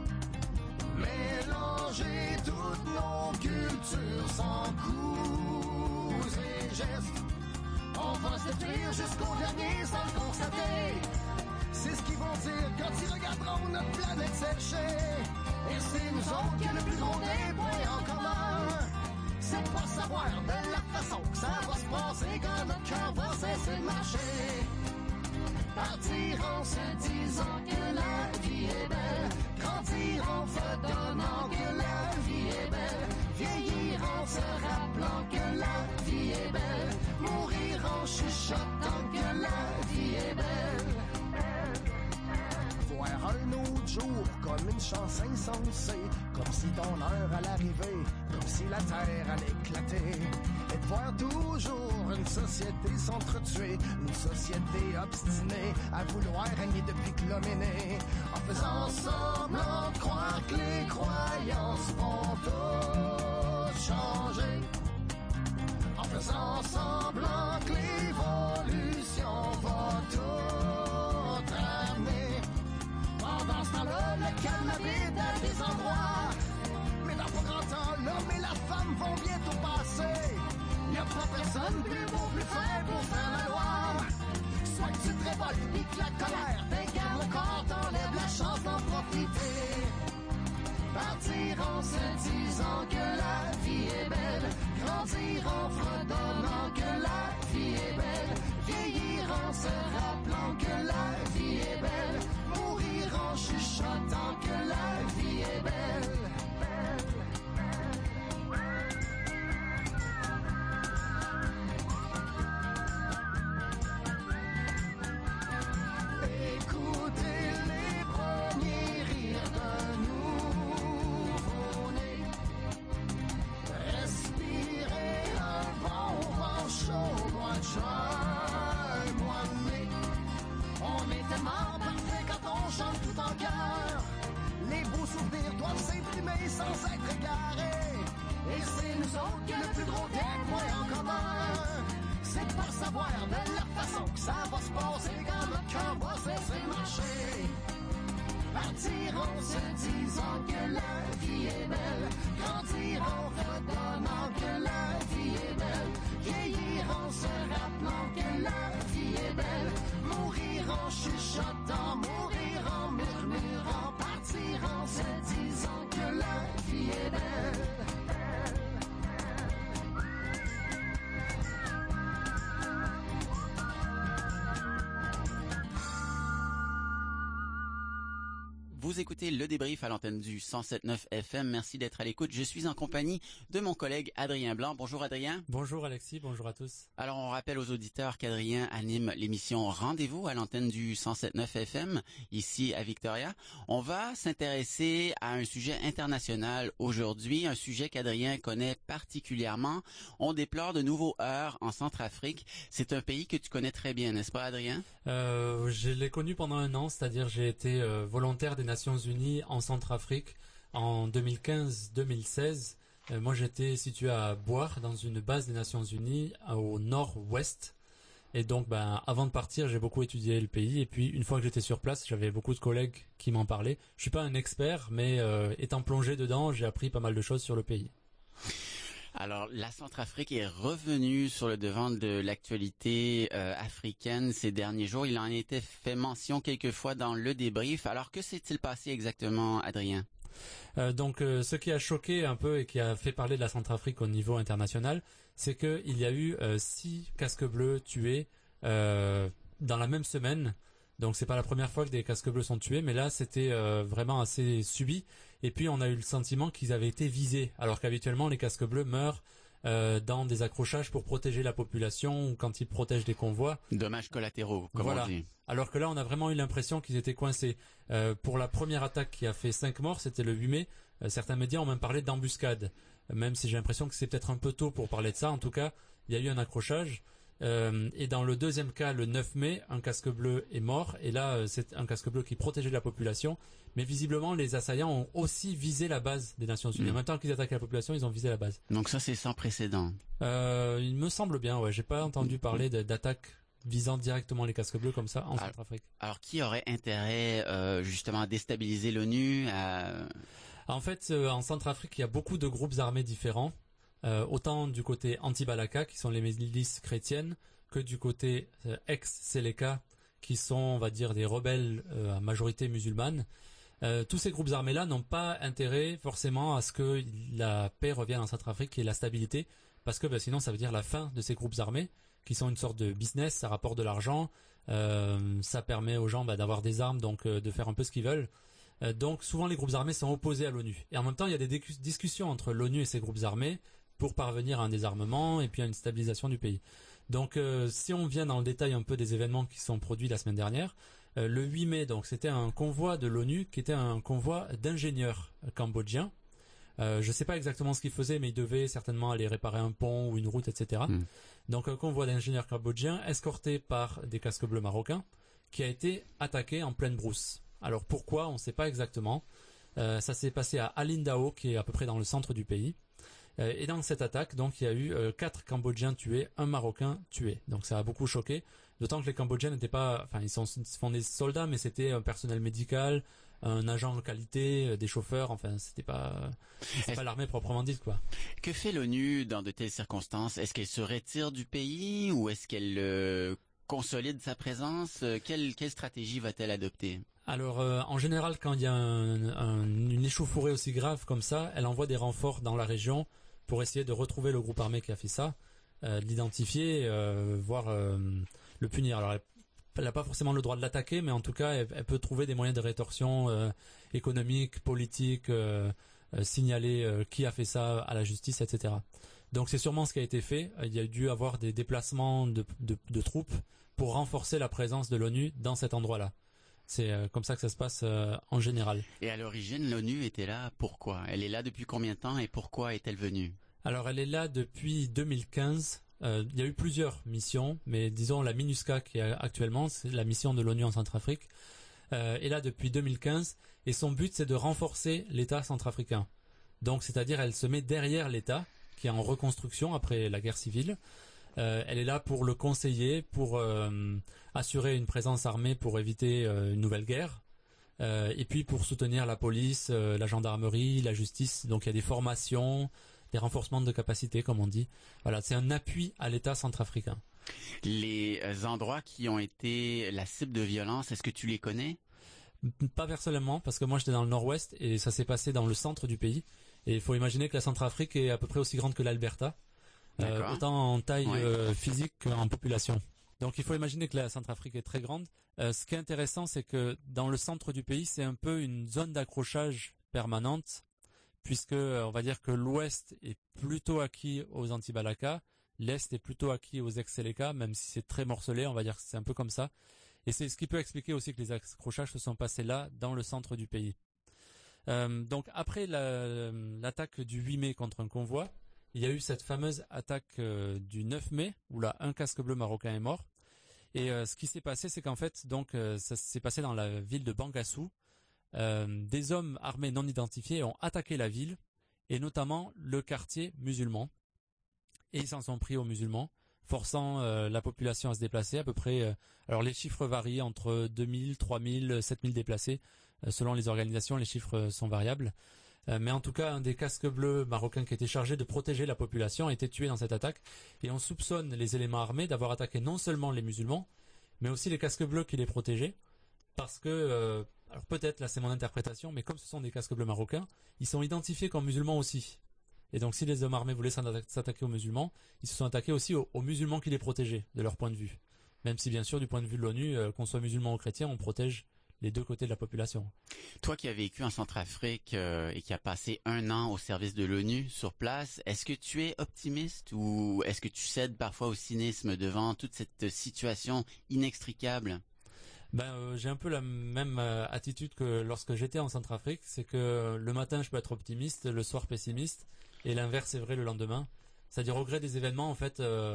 Mélanger toutes nos cultures sans coups et gestes. On va se tuer jusqu'au dernier sans le constater. C'est ce qu'ils vont dire quand ils regarderont notre planète sécher. Et c'est nous autres qui a le plus gros des points en commun. C'est de pas savoir de la façon que ça va se passer quand notre cœur va cesser de marcher. Partir en se disant que la vie est belle. Grandir en se donnant que la vie est belle. Vieillir en se rappelant que la vie est belle. Mourir en chuchotant que la vie est belle. Voir un autre jour, comme une chance insensée, comme si ton heure allait arriver, comme si la terre allait éclater, et de voir toujours une société s'entretuer, une société obstinée à vouloir régner depuis que l'homme est né, en faisant semblant de croire que les croyances vont tout changer, en faisant semblant que l'évolution va tout ramener. Pendant ce temps-là, le calme habite à des endroits, mais dans pas grand temps, l'homme et la femme vont bientôt passer. Y a pas personne plus beau, plus frais pour faire la loi. Soit que tu te révoltes, pique la colère, t'incarnes le corps, t'enlèves la chance d'en profiter. Partir en se disant que la vie est belle, grandir en fredonnant que la vie est belle, vieillir en se rappelant que la vie est belle, mourir en chuchotant que la vie est belle. Écoutez les premiers rires d'un nouveau-né, respirez un bon vent chaud, mois de juin, mois de mai. On est tellement parfait quand on chante tout en cœur. Les beaux souvenirs doivent s'imprimer sans être égarés. Et c'est nous autres que le plus gros des points en commun, c'est de pas savoir de la façon que ça va se passer quand notre cœur va cesser de marcher. Partir en se disant que la vie est belle, grandir en redonnant que la vie est belle, vieillir en se rappelant que la vie est belle, mourir en chuchotant, mourir en murmurant, partir en se disant que la vie est belle. Vous écoutez le débrief à l'antenne du cent sept neuf F M. Merci d'être à l'écoute. Je suis en compagnie de mon collègue Adrien Blanc. Bonjour Adrien. Bonjour Alexis, bonjour à tous. Alors on rappelle aux auditeurs qu'Adrien anime l'émission Rendez-vous à l'antenne du cent sept neuf F M, ici à Victoria. On va s'intéresser à un sujet international aujourd'hui, un sujet qu'Adrien connaît particulièrement. On déplore de nouveaux heurts en Centrafrique. C'est un pays que tu connais très bien, n'est-ce pas Adrien? Euh, je l'ai connu pendant un an, c'est-à-dire j'ai été euh, volontaire des Nations Unies en Centrafrique en deux mille quinze deux mille seize. Euh, moi j'étais situé à Bouar, dans une base des Nations Unies au nord-ouest. Et donc ben, avant de partir, j'ai beaucoup étudié le pays. Et puis une fois que j'étais sur place, j'avais beaucoup de collègues qui m'en parlaient. Je suis pas un expert, mais euh, étant plongé dedans, j'ai appris pas mal de choses sur le pays. Alors, la Centrafrique est revenue sur le devant de l'actualité euh, africaine ces derniers jours. Il en a été fait mention quelquefois dans le débrief. Alors, que s'est-il passé exactement, Adrien? Euh, donc, euh, ce qui a choqué un peu et qui a fait parler de la Centrafrique au niveau international, c'est qu'il y a eu euh, six casques bleus tués euh, dans la même semaine. Donc, c'est pas la première fois que des casques bleus sont tués, mais là, c'était euh, vraiment assez subi. Et puis, on a eu le sentiment qu'ils avaient été visés, alors qu'habituellement, les casques bleus meurent euh, dans des accrochages pour protéger la population ou quand ils protègent des convois. Dommages collatéraux, comme voilà. on dit. Alors que là, on a vraiment eu l'impression qu'ils étaient coincés. Euh, pour la première attaque qui a fait cinq morts, c'était le huit mai. Euh, certains médias ont même parlé d'embuscade, même si j'ai l'impression que c'est peut-être un peu tôt pour parler de ça. En tout cas, il y a eu un accrochage. Euh, et dans le deuxième cas, le neuf mai, un casque bleu est mort. Et là, euh, c'est un casque bleu qui protégeait la population. Mais visiblement, les assaillants ont aussi visé la base des Nations Unies. Mmh. En même temps qu'ils attaquaient la population, ils ont visé la base. Donc ça, c'est sans précédent. Euh, il me semble bien, ouais. J'ai pas entendu parler de, d'attaques visant directement les casques bleus comme ça en Centrafrique. Alors, qui aurait intérêt euh, justement à déstabiliser l'ONU à... En fait, euh, en Centrafrique, il y a beaucoup de groupes armés différents. Euh, autant du côté anti-Balaka, qui sont les milices chrétiennes, que du côté euh, ex-Seleka, qui sont, on va dire, des rebelles euh, à majorité musulmane. Euh, tous ces groupes armés-là n'ont pas intérêt forcément à ce que la paix revienne en Centrafrique et la stabilité, parce que ben, sinon ça veut dire la fin de ces groupes armés, qui sont une sorte de business, ça rapporte de l'argent, euh, ça permet aux gens ben, d'avoir des armes, donc euh, de faire un peu ce qu'ils veulent. Euh, donc souvent les groupes armés sont opposés à l'ONU. Et en même temps, il y a des discussions entre l'ONU et ces groupes armés pour parvenir à un désarmement et puis à une stabilisation du pays. Donc euh, si on vient dans le détail un peu des événements qui sont produits la semaine dernière, Euh, le huit mai, donc c'était un convoi de l'ONU qui était un convoi d'ingénieurs cambodgiens. Euh, je ne sais pas exactement ce qu'ils faisaient, mais ils devaient certainement aller réparer un pont ou une route, et cetera. Mm. Donc un convoi d'ingénieurs cambodgiens escorté par des casques bleus marocains qui a été attaqué en pleine brousse. Alors pourquoi, on ne sait pas exactement. Euh, ça s'est passé à Alindao, qui est à peu près dans le centre du pays. Euh, et dans cette attaque, donc il y a eu euh, quatre Cambodgiens tués, un Marocain tué. Donc ça a beaucoup choqué. D'autant que les Cambodgiens n'étaient pas, enfin ils sont, ils sont des soldats, mais c'était un personnel médical, un agent de qualité, des chauffeurs. Enfin, c'était pas, c'est pas l'armée proprement dite, quoi. Que fait l'ONU dans de telles circonstances? Est-ce qu'elle se retire du pays ou est-ce qu'elle euh, consolide sa présence? Quelle, quelle stratégie va-t-elle adopter? Alors, euh, en général, quand il y a un, un, une échauffourée aussi grave comme ça, elle envoie des renforts dans la région pour essayer de retrouver le groupe armé qui a fait ça, euh, de l'identifier, euh, voire euh, le punir. Alors, elle n'a pas forcément le droit de l'attaquer, mais en tout cas, elle, elle peut trouver des moyens de rétorsion euh, économique, politique, euh, euh, signaler euh, qui a fait ça à la justice, et cetera. Donc, c'est sûrement ce qui a été fait. Il y a dû avoir des déplacements de, de, de troupes pour renforcer la présence de l'ONU dans cet endroit-là. C'est euh, comme ça que ça se passe euh, en général. Et à l'origine, l'ONU était là pourquoi? Elle est là depuis combien de temps et pourquoi est-elle venue? Alors, elle est là depuis deux mille quinze. Euh, il y a eu plusieurs missions, mais disons la MINUSCA qui est actuellement, c'est la mission de l'ONU en Centrafrique, euh, est là depuis deux mille quinze et son but c'est de renforcer l'État centrafricain. Donc, c'est-à-dire elle se met derrière l'État qui est en reconstruction après la guerre civile. Euh, elle est là pour le conseiller, pour euh, assurer une présence armée pour éviter euh, une nouvelle guerre, euh, et puis pour soutenir la police, euh, la gendarmerie, la justice. Donc il y a des formations, des renforcements de capacité, comme on dit. Voilà, c'est un appui à l'État centrafricain. Les endroits qui ont été la cible de violence, est-ce que tu les connais? Pas personnellement, parce que moi j'étais dans le nord-ouest et ça s'est passé dans le centre du pays. Et il faut imaginer que la Centrafrique est à peu près aussi grande que l'Alberta. Euh, autant en taille ouais. euh, physique qu'en population. Donc il faut imaginer que la Centrafrique est très grande. Euh, ce qui est intéressant, c'est que dans le centre du pays, c'est un peu une zone d'accrochage permanente, puisque euh, on va dire que l'ouest est plutôt acquis aux Antibalaka, l'est est plutôt acquis aux ex-Séléka, même si c'est très morcelé, on va dire que c'est un peu comme ça. Et c'est ce qui peut expliquer aussi que les accrochages se sont passés là, dans le centre du pays. Euh, donc après la, l'attaque du huit mai contre un convoi, il y a eu cette fameuse attaque euh, du neuf mai où là un casque bleu marocain est mort. Et euh, ce qui s'est passé, c'est qu'en fait, donc euh, ça s'est passé dans la ville de Bangassou. Euh, des hommes armés non identifiés ont attaqué la ville et notamment le quartier musulman. Et ils s'en sont pris aux musulmans, forçant euh, la population à se déplacer. À peu près, euh, alors les chiffres varient entre deux mille, trois mille, sept mille déplacés. Euh, selon les organisations, les chiffres sont variables. Euh, mais en tout cas, un des casques bleus marocains qui était chargé de protéger la population a été tué dans cette attaque. Et on soupçonne les éléments armés d'avoir attaqué non seulement les musulmans, mais aussi les casques bleus qui les protégeaient. Parce que, euh, alors peut-être, là c'est mon interprétation, mais comme ce sont des casques bleus marocains, ils sont identifiés comme musulmans aussi. Et donc si les hommes armés voulaient s'attaquer aux musulmans, ils se sont attaqués aussi aux, aux musulmans qui les protégeaient, de leur point de vue. Même si bien sûr, du point de vue de l'ONU, euh, qu'on soit musulman ou chrétien, on protège les deux côtés de la population. Toi qui as vécu en Centrafrique euh, et qui as passé un an au service de l'ONU sur place, est-ce que tu es optimiste ou est-ce que tu cèdes parfois au cynisme devant toute cette situation inextricable? Ben, euh, j'ai un peu la même euh, attitude que lorsque j'étais en Centrafrique, c'est que le matin je peux être optimiste, le soir pessimiste, et l'inverse est vrai le lendemain. C'est-à-dire au gré des événements, en fait, euh,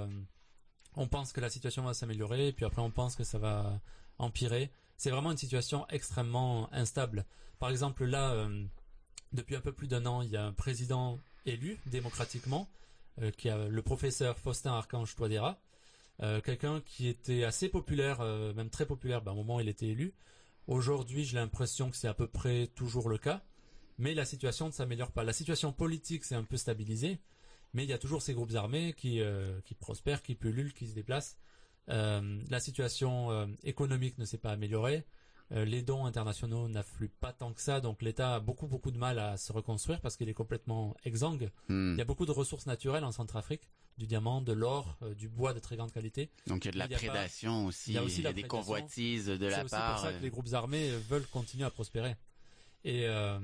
on pense que la situation va s'améliorer, et puis après on pense que ça va empirer. C'est vraiment une situation extrêmement instable. Par exemple, là, euh, depuis un peu plus d'un an, il y a un président élu démocratiquement, euh, qui est le professeur Faustin Archange Touadéra, euh, quelqu'un qui était assez populaire, euh, même très populaire, ben, au moment où il était élu. Aujourd'hui, j'ai l'impression que c'est à peu près toujours le cas, mais la situation ne s'améliore pas. La situation politique s'est un peu stabilisée, mais il y a toujours ces groupes armés qui, euh, qui prospèrent, qui pullulent, qui se déplacent. Euh, la situation euh, économique ne s'est pas améliorée, euh, les dons internationaux n'affluent pas tant que ça, donc l'État a beaucoup beaucoup de mal à se reconstruire parce qu'il est complètement exsangue. Hmm. Il y a beaucoup de ressources naturelles en Centrafrique, du diamant, de l'or, euh, du bois de très grande qualité. Donc il y a de la prédation pas... aussi, il y a, aussi il y a des convoitises de la part. C'est aussi pour ça que les groupes armés veulent continuer à prospérer. Et, euh,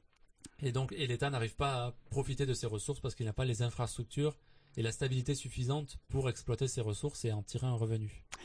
et donc et l'État n'arrive pas à profiter de ces ressources parce qu'il n'a pas les infrastructures et la stabilité suffisante pour exploiter ces ressources et en tirer un revenu.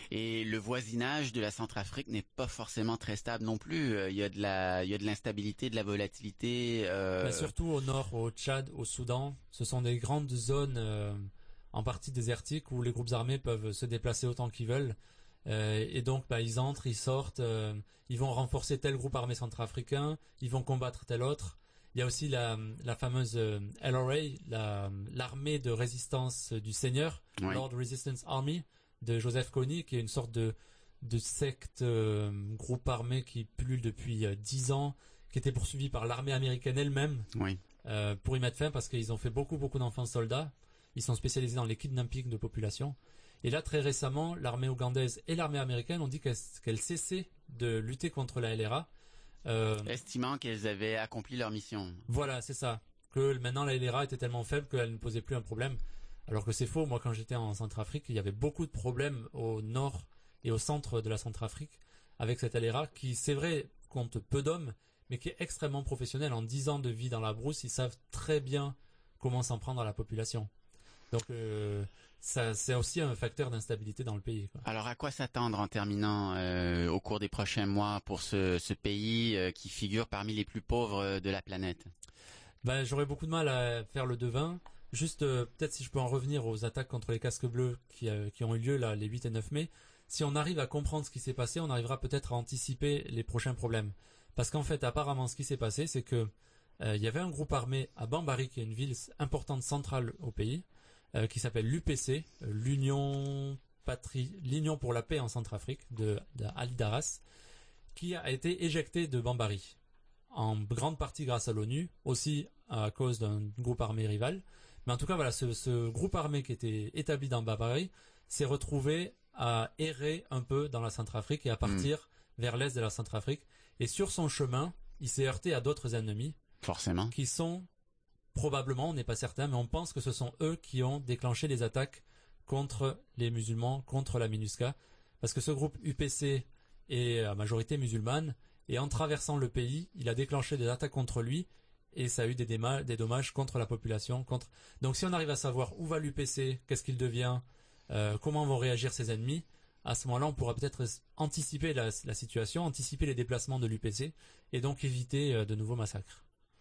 Et le voisinage de la Centrafrique n'est pas forcément très stable non plus. Il y a de la, il y a de l'instabilité, de la volatilité. Euh... Mais surtout au nord, au Tchad, au Soudan, ce sont des grandes zones euh, en partie désertiques où les groupes armés peuvent se déplacer autant qu'ils veulent. Euh, et donc, bah, ils entrent, ils sortent, euh, ils vont renforcer tel groupe armé centrafricain, ils vont combattre tel autre. Il y a aussi la, la fameuse euh, L R A, la, l'armée de résistance du Seigneur, oui. Lord Resistance Army, de Joseph Kony, qui est une sorte de, de secte, euh, groupe armé qui pullule depuis euh, dix ans, qui était poursuivi par l'armée américaine elle-même, oui. euh, pour y mettre fin, parce qu'ils ont fait beaucoup, beaucoup d'enfants soldats. Ils sont spécialisés dans les kidnappings de population. Et là, très récemment, l'armée ougandaise et l'armée américaine ont dit qu'elles, qu'elles cessaient de lutter contre la L R A. Euh, Estimant qu'elles avaient accompli leur mission. Voilà, c'est ça. Que maintenant la L R A était tellement faible qu'elle ne posait plus un problème. Alors que c'est faux. Moi, quand j'étais en Centrafrique, il y avait beaucoup de problèmes au nord et au centre de la Centrafrique avec cette L R A qui, c'est vrai, compte peu d'hommes, mais qui est extrêmement professionnelle. En dix ans de vie dans la brousse, ils savent très bien comment s'en prendre à la population. Donc, euh, ça, c'est aussi un facteur d'instabilité dans le pays, quoi. Alors, à quoi s'attendre en terminant euh, au cours des prochains mois pour ce, ce pays euh, qui figure parmi les plus pauvres de la planète? Ben, j'aurais beaucoup de mal à faire le devin. Juste, euh, peut-être si je peux en revenir aux attaques contre les casques bleus qui, euh, qui ont eu lieu là les huit et neuf mai. Si on arrive à comprendre ce qui s'est passé, on arrivera peut-être à anticiper les prochains problèmes. Parce qu'en fait, apparemment, ce qui s'est passé, c'est que euh, il y avait un groupe armé à Bambari, qui est une ville importante centrale au pays, Euh, qui s'appelle l'U P C, euh, l'Union Patrie, l'Union pour la paix en Centrafrique, de, de Ali Daras, qui a été éjecté de Bambari, en grande partie grâce à l'ONU, aussi à cause d'un groupe armé rival. Mais en tout cas, voilà, ce, ce groupe armé qui était établi dans Bambari s'est retrouvé à errer un peu dans la Centrafrique et à partir mmh. vers l'est de la Centrafrique. Et sur son chemin, il s'est heurté à d'autres ennemis. Forcément. Qui sont probablement, on n'est pas certain, mais on pense que ce sont eux qui ont déclenché les attaques contre les musulmans, contre la MINUSCA, parce que ce groupe U P C est à majorité musulmane, et en traversant le pays, il a déclenché des attaques contre lui, et ça a eu des, déma- des dommages contre la population. Contre... Donc si on arrive à savoir où va l'U P C, qu'est-ce qu'il devient, euh, comment vont réagir ses ennemis, à ce moment-là, on pourra peut-être anticiper la, la situation, anticiper les déplacements de l'U P C, et donc éviter euh, de nouveaux massacres.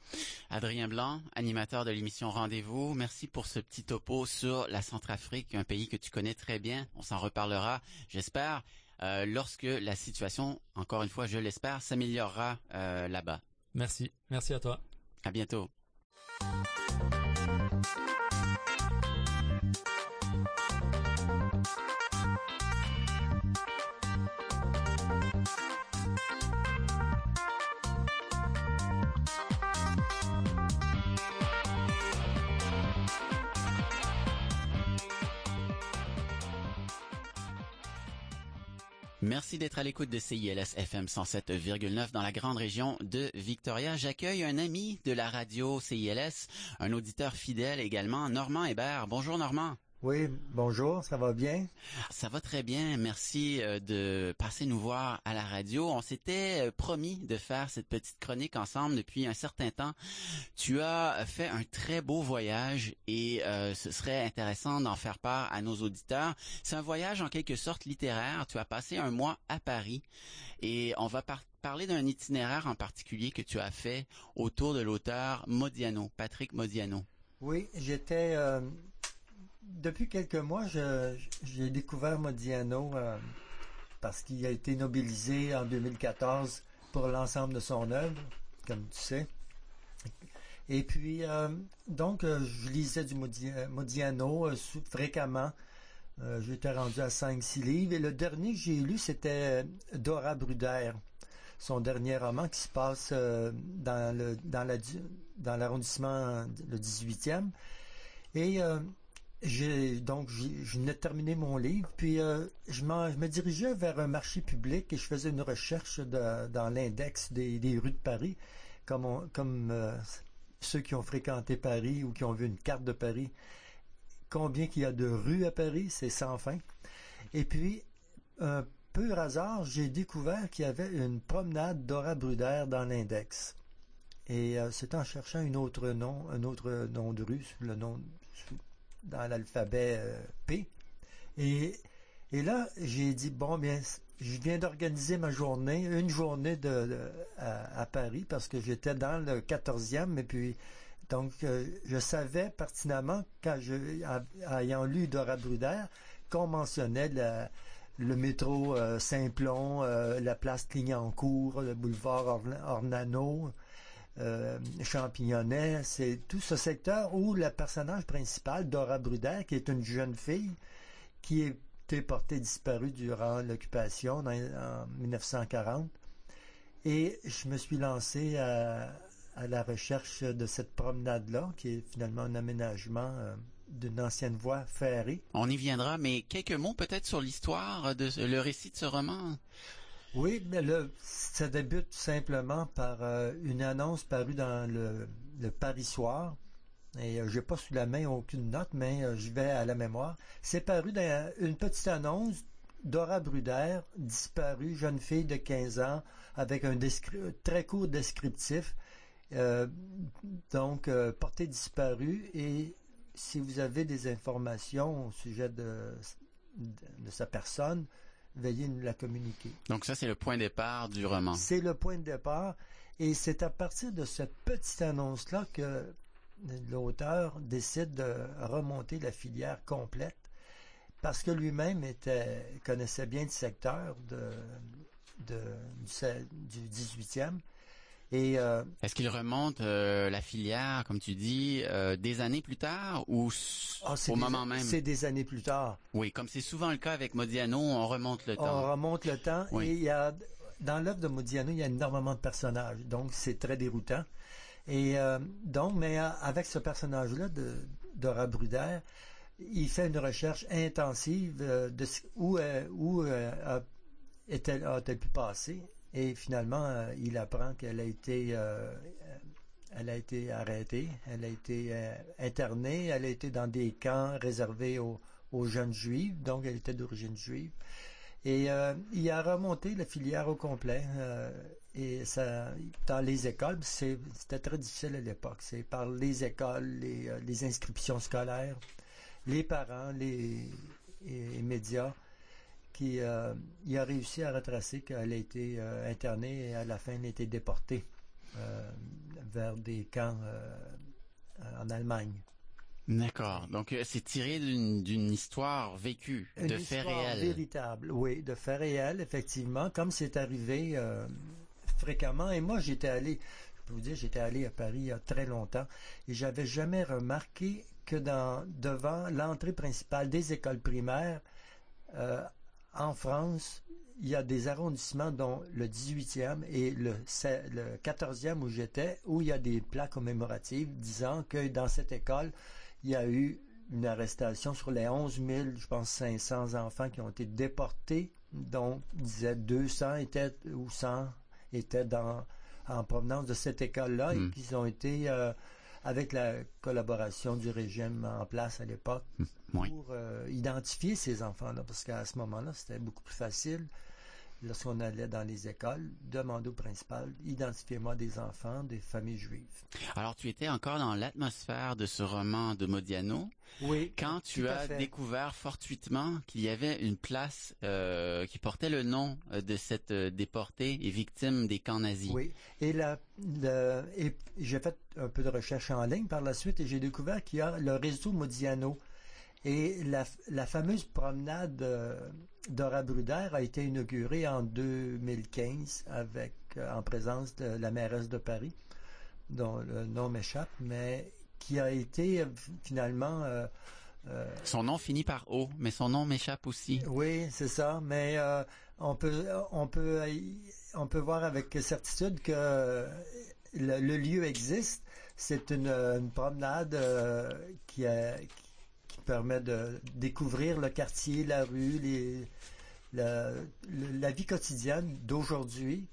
Adrien Blanc, animateur de l'émission Rendez-vous, merci pour ce petit topo sur la Centrafrique, un pays que tu connais très bien. On s'en reparlera, j'espère, euh, lorsque la situation, encore une fois, je l'espère, s'améliorera euh, là-bas. Merci, merci à toi. À bientôt. Merci d'être à l'écoute de C I L S F M cent sept virgule neuf dans la grande région de Victoria. J'accueille un ami de la radio C I L S, un auditeur fidèle également, Normand Hébert. Bonjour Normand. Oui, bonjour, ça va bien? Ça va très bien, merci de passer nous voir à la radio. On s'était promis de faire cette petite chronique ensemble depuis un certain temps. Tu as fait un très beau voyage et euh, ce serait intéressant d'en faire part à nos auditeurs. C'est un voyage en quelque sorte littéraire. Tu as passé un mois à Paris et on va par- parler d'un itinéraire en particulier que tu as fait autour de l'auteur Modiano, Patrick Modiano. Oui, j'étais... Euh... Depuis quelques mois, je, j'ai découvert Modiano euh, parce qu'il a été nobilisé en deux mille quatorze pour l'ensemble de son œuvre, comme tu sais. Et puis, euh, donc, euh, je lisais du Modiano euh, fréquemment. Euh, j'étais rendu à cinq six livres. Et le dernier que j'ai lu, c'était Dora Bruder, son dernier roman qui se passe euh, dans, le, dans, la, dans l'arrondissement, le dix-huitième. Et... Euh, J'ai, donc, j'ai, je venais de terminer mon livre, puis euh, je, m'en, je me dirigeais vers un marché public et je faisais une recherche de, dans l'index des, des rues de Paris, comme, on, comme euh, ceux qui ont fréquenté Paris ou qui ont vu une carte de Paris. Combien qu'il y a de rues à Paris, c'est sans fin. Et puis, un pur hasard, j'ai découvert qu'il y avait une promenade Dora Bruder dans l'index. Et euh, c'est en cherchant un autre nom, un autre nom de rue, le nom... dans l'alphabet euh, P. Et, Et là, j'ai dit, bon, bien, je viens d'organiser ma journée, une journée de, de à, à Paris, parce que j'étais dans le quatorzième, et puis, donc, euh, je savais pertinemment, quand je, ayant lu Dora Bruder, qu'on mentionnait la, le métro euh, Saint-Plon, euh, la place Clignancourt, le boulevard Orla- Ornano, euh, Champignonnet, c'est tout ce secteur où le personnage principal, Dora Bruder, qui est une jeune fille, qui est été portée disparue durant l'occupation dans, en mille neuf cent quarante. Et je me suis lancé à, à la recherche de cette promenade-là, qui est finalement un aménagement euh, d'une ancienne voie ferrée. On y viendra, mais quelques mots peut-être sur l'histoire de ce- le récit de ce roman. Oui, mais le, ça débute simplement par euh, une annonce parue dans le, le Paris Soir. Et euh, j'ai pas sous la main aucune note, mais euh, je vais à la mémoire. C'est paru dans une petite annonce, Dora Bruder, disparue, jeune fille de quinze ans, avec un descri- très court descriptif. Euh, donc, euh, portée disparue. Et si vous avez des informations au sujet de, de, de sa personne, veuillez nous la communiquer. Donc ça, c'est le point de départ du roman. C'est le point de départ. Et c'est à partir de cette petite annonce-là que l'auteur décide de remonter la filière complète parce que lui-même était, connaissait bien le secteur de, de, du, du dix-huitième. Et, euh, Est-ce qu'il remonte euh, la filière, comme tu dis, euh, des années plus tard ou s- ah, c'est au des, moment même? C'est des années plus tard. Oui, comme c'est souvent le cas avec Modiano, on remonte le temps. On remonte le temps Oui. et il y a, dans l'œuvre de Modiano, il y a énormément de personnages, donc c'est très déroutant. Et euh, donc, mais euh, avec ce personnage-là de Dora Bruder, il fait une recherche intensive euh, de ce- où, euh, où euh, a- est-elle, a-t-elle pu passer. Et finalement, euh, il apprend qu'elle a été, euh, elle a été arrêtée, elle a été euh, internée, elle a été dans des camps réservés aux, aux jeunes juifs, donc elle était d'origine juive. Et euh, il a remonté la filière au complet. Euh, et ça, dans les écoles, c'est, c'était très difficile à l'époque. C'est par les écoles, les, euh, les inscriptions scolaires, les parents, les, et, les médias, qui euh, il a réussi à retracer qu'elle a été euh, internée et à la fin elle a été déportée euh, vers des camps euh, en Allemagne. D'accord. Donc euh, c'est tiré d'une, d'une histoire vécue, Une de faits histoire réels. véritable, oui, de faits réels, effectivement, comme c'est arrivé euh, fréquemment. Et moi, j'étais allé, je peux vous dire, j'étais allé à Paris il y a très longtemps et j'avais jamais remarqué que dans devant l'entrée principale des écoles primaires euh, en France, il y a des arrondissements dont le dix-huitième et le, le quatorzième où j'étais, où il y a des plaques commémoratives disant que dans cette école, il y a eu une arrestation sur les onze mille, je pense, cinq cents enfants qui ont été déportés, dont, disait, deux cents étaient, ou cent étaient dans, en provenance de cette école-là, Mm. et qu'ils ont été, euh, avec la collaboration du régime en place à l'époque, Mm. Oui. pour euh, identifier ces enfants-là, parce qu'à ce moment-là, c'était beaucoup plus facile. Lorsqu'on allait dans les écoles, demander au principal, identifiez-moi des enfants, des familles juives. Alors tu étais encore dans l'atmosphère de ce roman de Modiano Oui. quand tu tout à as fait. découvert fortuitement qu'il y avait une place euh, qui portait le nom euh, de cette euh, déportée et victime des camps nazis. Oui. Et, la, le, et j'ai fait un peu de recherche en ligne par la suite et j'ai découvert qu'il y a le réseau Modiano. Et la, la fameuse promenade euh, Dora Bruder a été inaugurée en deux mille quinze avec, euh, en présence de la mairesse de Paris, dont le nom m'échappe, mais qui a été euh, finalement... Euh, euh, Son nom finit par O, mais son nom m'échappe aussi. oui, c'est ça, mais euh, on peut on peut on peut voir avec certitude que le, le lieu existe. C'est une, une promenade euh, qui, a, qui permet de découvrir le quartier, la rue, les, la, la vie quotidienne d'aujourd'hui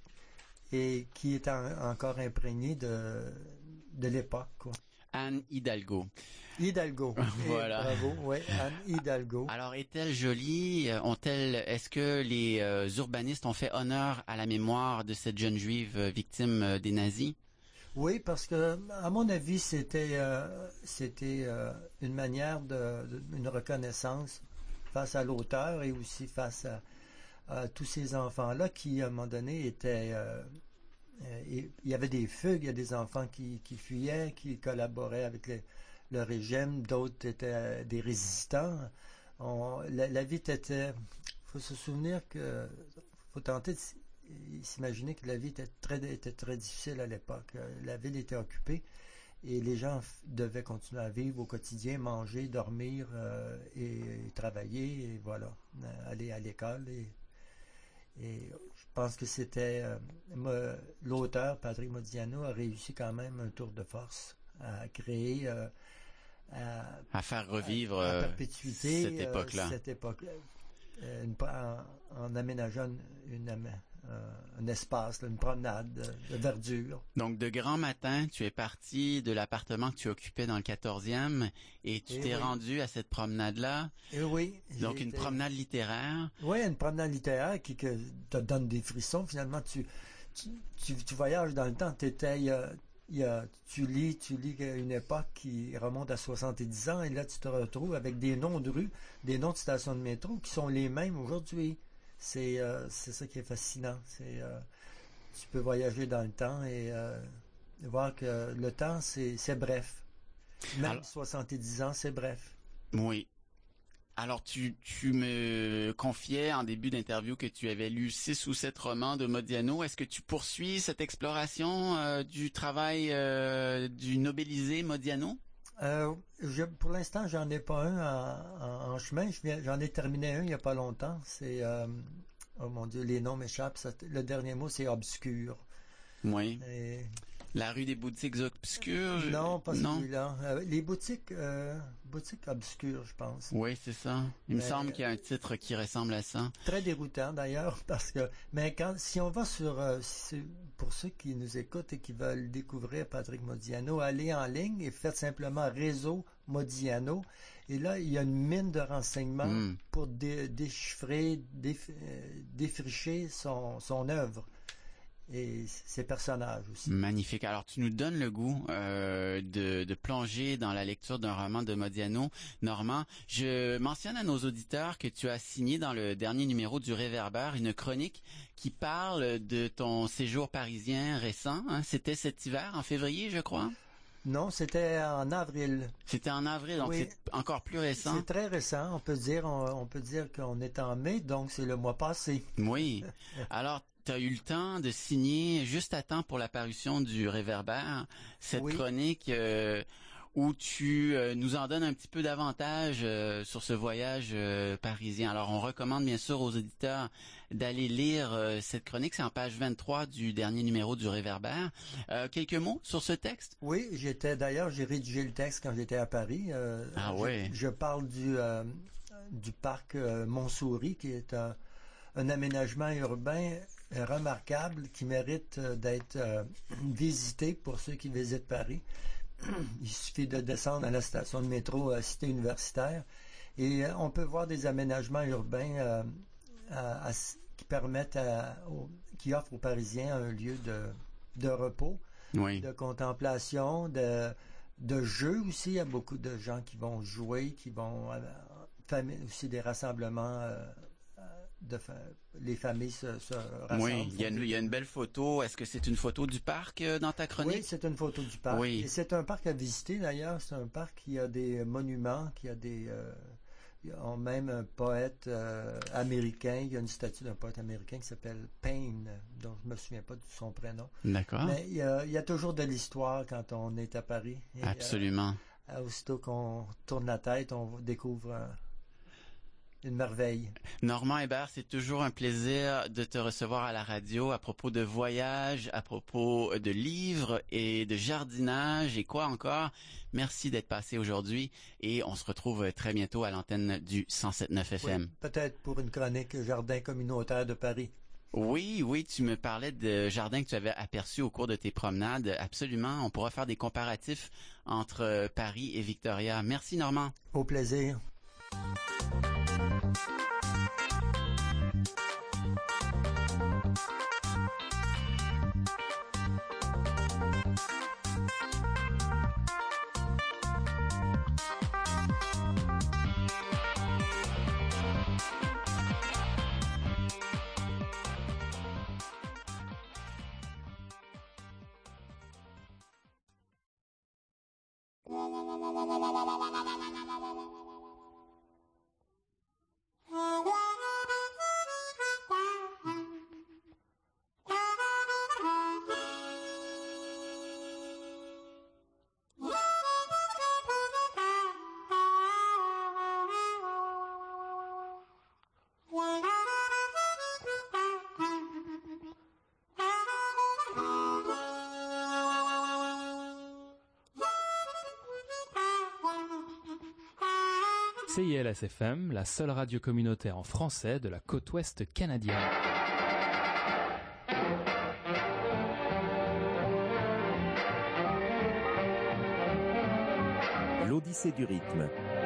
et qui est en, encore imprégnée de, de l'époque, quoi. Anne Hidalgo. Hidalgo. Voilà. Et bravo, oui, Anne Hidalgo. Alors, est-elle jolie? Ont-elles, est-ce que les euh, urbanistes ont fait honneur à la mémoire de cette jeune juive euh, victime euh, des nazis? Oui, parce que, à mon avis, c'était, euh, c'était euh, une manière de, de, une reconnaissance face à l'auteur et aussi face à, à tous ces enfants-là qui, à un moment donné, étaient... Euh, euh, il y avait des fugues, il y a des enfants qui, qui fuyaient, qui collaboraient avec les, le régime, d'autres étaient des résistants. On, la, la vie était... Il faut se souvenir que... Il faut tenter de s'imaginer que la vie était très, était très difficile à l'époque. La ville était occupée et les gens devaient continuer à vivre au quotidien, manger, dormir euh, et, et travailler et voilà, aller à l'école. Et, et je pense que c'était... Euh, l'auteur, Patrick Modiano, a réussi quand même un tour de force à créer... Euh, à, à faire revivre à, à perpétuité, cette époque-là. Euh, cette époque, euh, une, en, en aménageant une, une, euh, un espace, là, une promenade de, de verdure. Donc, de grand matin, tu es parti de l'appartement que tu occupais dans le quatorzième et tu et t'es oui. rendu à cette promenade-là. Et oui. Donc, une été... promenade littéraire. Oui, une promenade littéraire qui que, te donne des frissons. Finalement, tu, tu, tu, tu voyages dans le temps. Tu étais... Euh, Il y a, tu lis, tu lis une époque qui remonte à soixante-dix ans et là tu te retrouves avec des noms de rues, des noms de stations de métro qui sont les mêmes aujourd'hui. C'est euh, c'est ça qui est fascinant. C'est euh, tu peux voyager dans le temps et euh, voir que le temps c'est c'est bref. Même Alors, soixante-dix ans c'est bref. Oui. Alors, tu, tu me confiais en début d'interview que tu avais lu six ou sept romans de Modiano. Est-ce que tu poursuis cette exploration euh, du travail euh, du nobelisé Modiano? Euh, je, pour l'instant, j'en ai pas un en, en, en chemin. Je viens, j'en ai terminé un il n'y a pas longtemps. C'est, euh, oh mon Dieu, les noms m'échappent. Ça, le dernier mot, c'est obscur. Oui. Et... La rue des boutiques obscures? Non, pas celui-là. Euh, les boutiques, euh, boutiques obscures, je pense. Oui, c'est ça. Il mais, me semble qu'il y a un titre qui ressemble à ça. Très déroutant d'ailleurs, parce que, mais quand, si on va sur, euh, si, pour ceux qui nous écoutent et qui veulent découvrir Patrick Modiano, allez en ligne et faites simplement Réseau Modiano. Et là, il y a une mine de renseignements mm. pour dé, déchiffrer, déf, défricher son, son œuvre. Et ses personnages aussi. Magnifique. Alors, tu nous donnes le goût euh, de, de plonger dans la lecture d'un roman de Modiano. Normand, je mentionne à nos auditeurs que tu as signé dans le dernier numéro du Réverbère une chronique qui parle de ton séjour parisien récent. Hein? C'était cet hiver, en février, je crois? Non, c'était en avril. C'était en avril, donc oui. C'est encore plus récent. C'est très récent. On peut dire, on, on peut dire qu'on est en mai, donc c'est le mois passé. Oui. Alors, tu as eu le temps de signer juste à temps pour la parution du Réverbère cette oui. chronique euh, où tu euh, nous en donnes un petit peu davantage euh, sur ce voyage euh, parisien. Alors, on recommande bien sûr aux auditeurs d'aller lire euh, cette chronique. C'est en page vingt-trois du dernier numéro du Réverbère. Euh, quelques mots sur ce texte? Oui, j'étais d'ailleurs, j'ai rédigé le texte quand j'étais à Paris. Euh, ah oui? Je, je parle du, euh, du parc euh, Montsouris, qui est un, un aménagement urbain remarquable qui mérite euh, d'être euh, visité pour ceux qui visitent Paris. Il suffit de descendre à la station de métro euh, Cité Universitaire et euh, on peut voir des aménagements urbains euh, à, à, qui permettent à, aux, qui offrent aux Parisiens un lieu de, de repos, oui. de contemplation, de, de jeu aussi. Il y a beaucoup de gens qui vont jouer, qui vont euh, famille, aussi des rassemblements euh, de fa... les familles se, se rassemblent. Oui, il y, a une, il y a une belle photo. Est-ce que c'est une photo du parc euh, dans ta chronique? Oui, c'est une photo du parc. Oui. Et c'est un parc à visiter d'ailleurs. C'est un parc qui a des monuments, qui a des... Euh, il y a même un poète euh, américain. Il y a une statue d'un poète américain qui s'appelle Payne, dont je ne me souviens pas de son prénom. D'accord. Mais il y a, il y a toujours de l'histoire quand on est à Paris. Et, absolument. Euh, aussitôt qu'on tourne la tête, on découvre... Euh, une merveille. Normand Hébert, c'est toujours un plaisir de te recevoir à la radio à propos de voyages, à propos de livres et de jardinage et quoi encore. Merci d'être passé aujourd'hui et on se retrouve très bientôt à l'antenne du cent sept neuf F M. Oui, peut-être pour une chronique Jardin communautaire de Paris. Oui, oui, tu me parlais de jardins que tu avais aperçus au cours de tes promenades. Absolument, on pourra faire des comparatifs entre Paris et Victoria. Merci Normand. Au plaisir. C I L S F M, la seule radio communautaire en français de la côte ouest canadienne. L'Odyssée du rythme.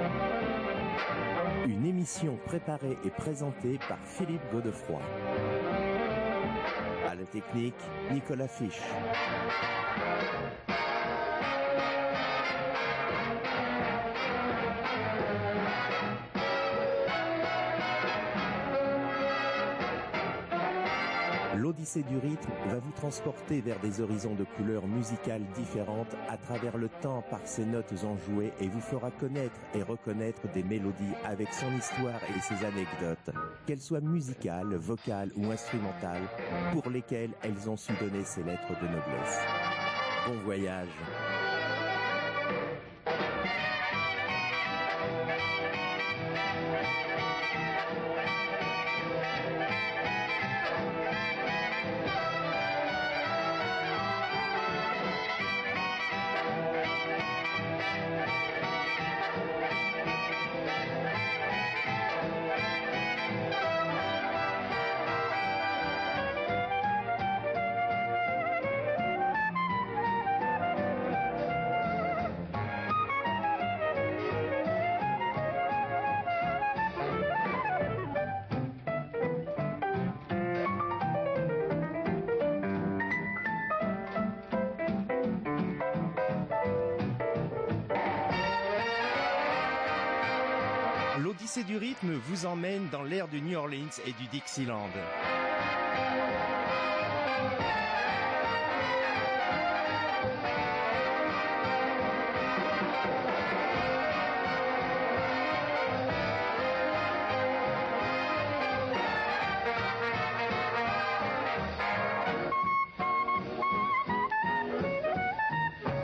Une émission préparée et présentée par Philippe Godefroy. À la technique, Nicolas Fisch. L'Odyssée du rythme va vous transporter vers des horizons de couleurs musicales différentes à travers le temps par ses notes enjouées et vous fera connaître et reconnaître des mélodies avec son histoire et ses anecdotes, qu'elles soient musicales, vocales ou instrumentales, pour lesquelles elles ont su donner ces lettres de noblesse. Bon voyage! L'Odyssée du rythme vous emmène dans l'ère du New Orleans et du Dixieland.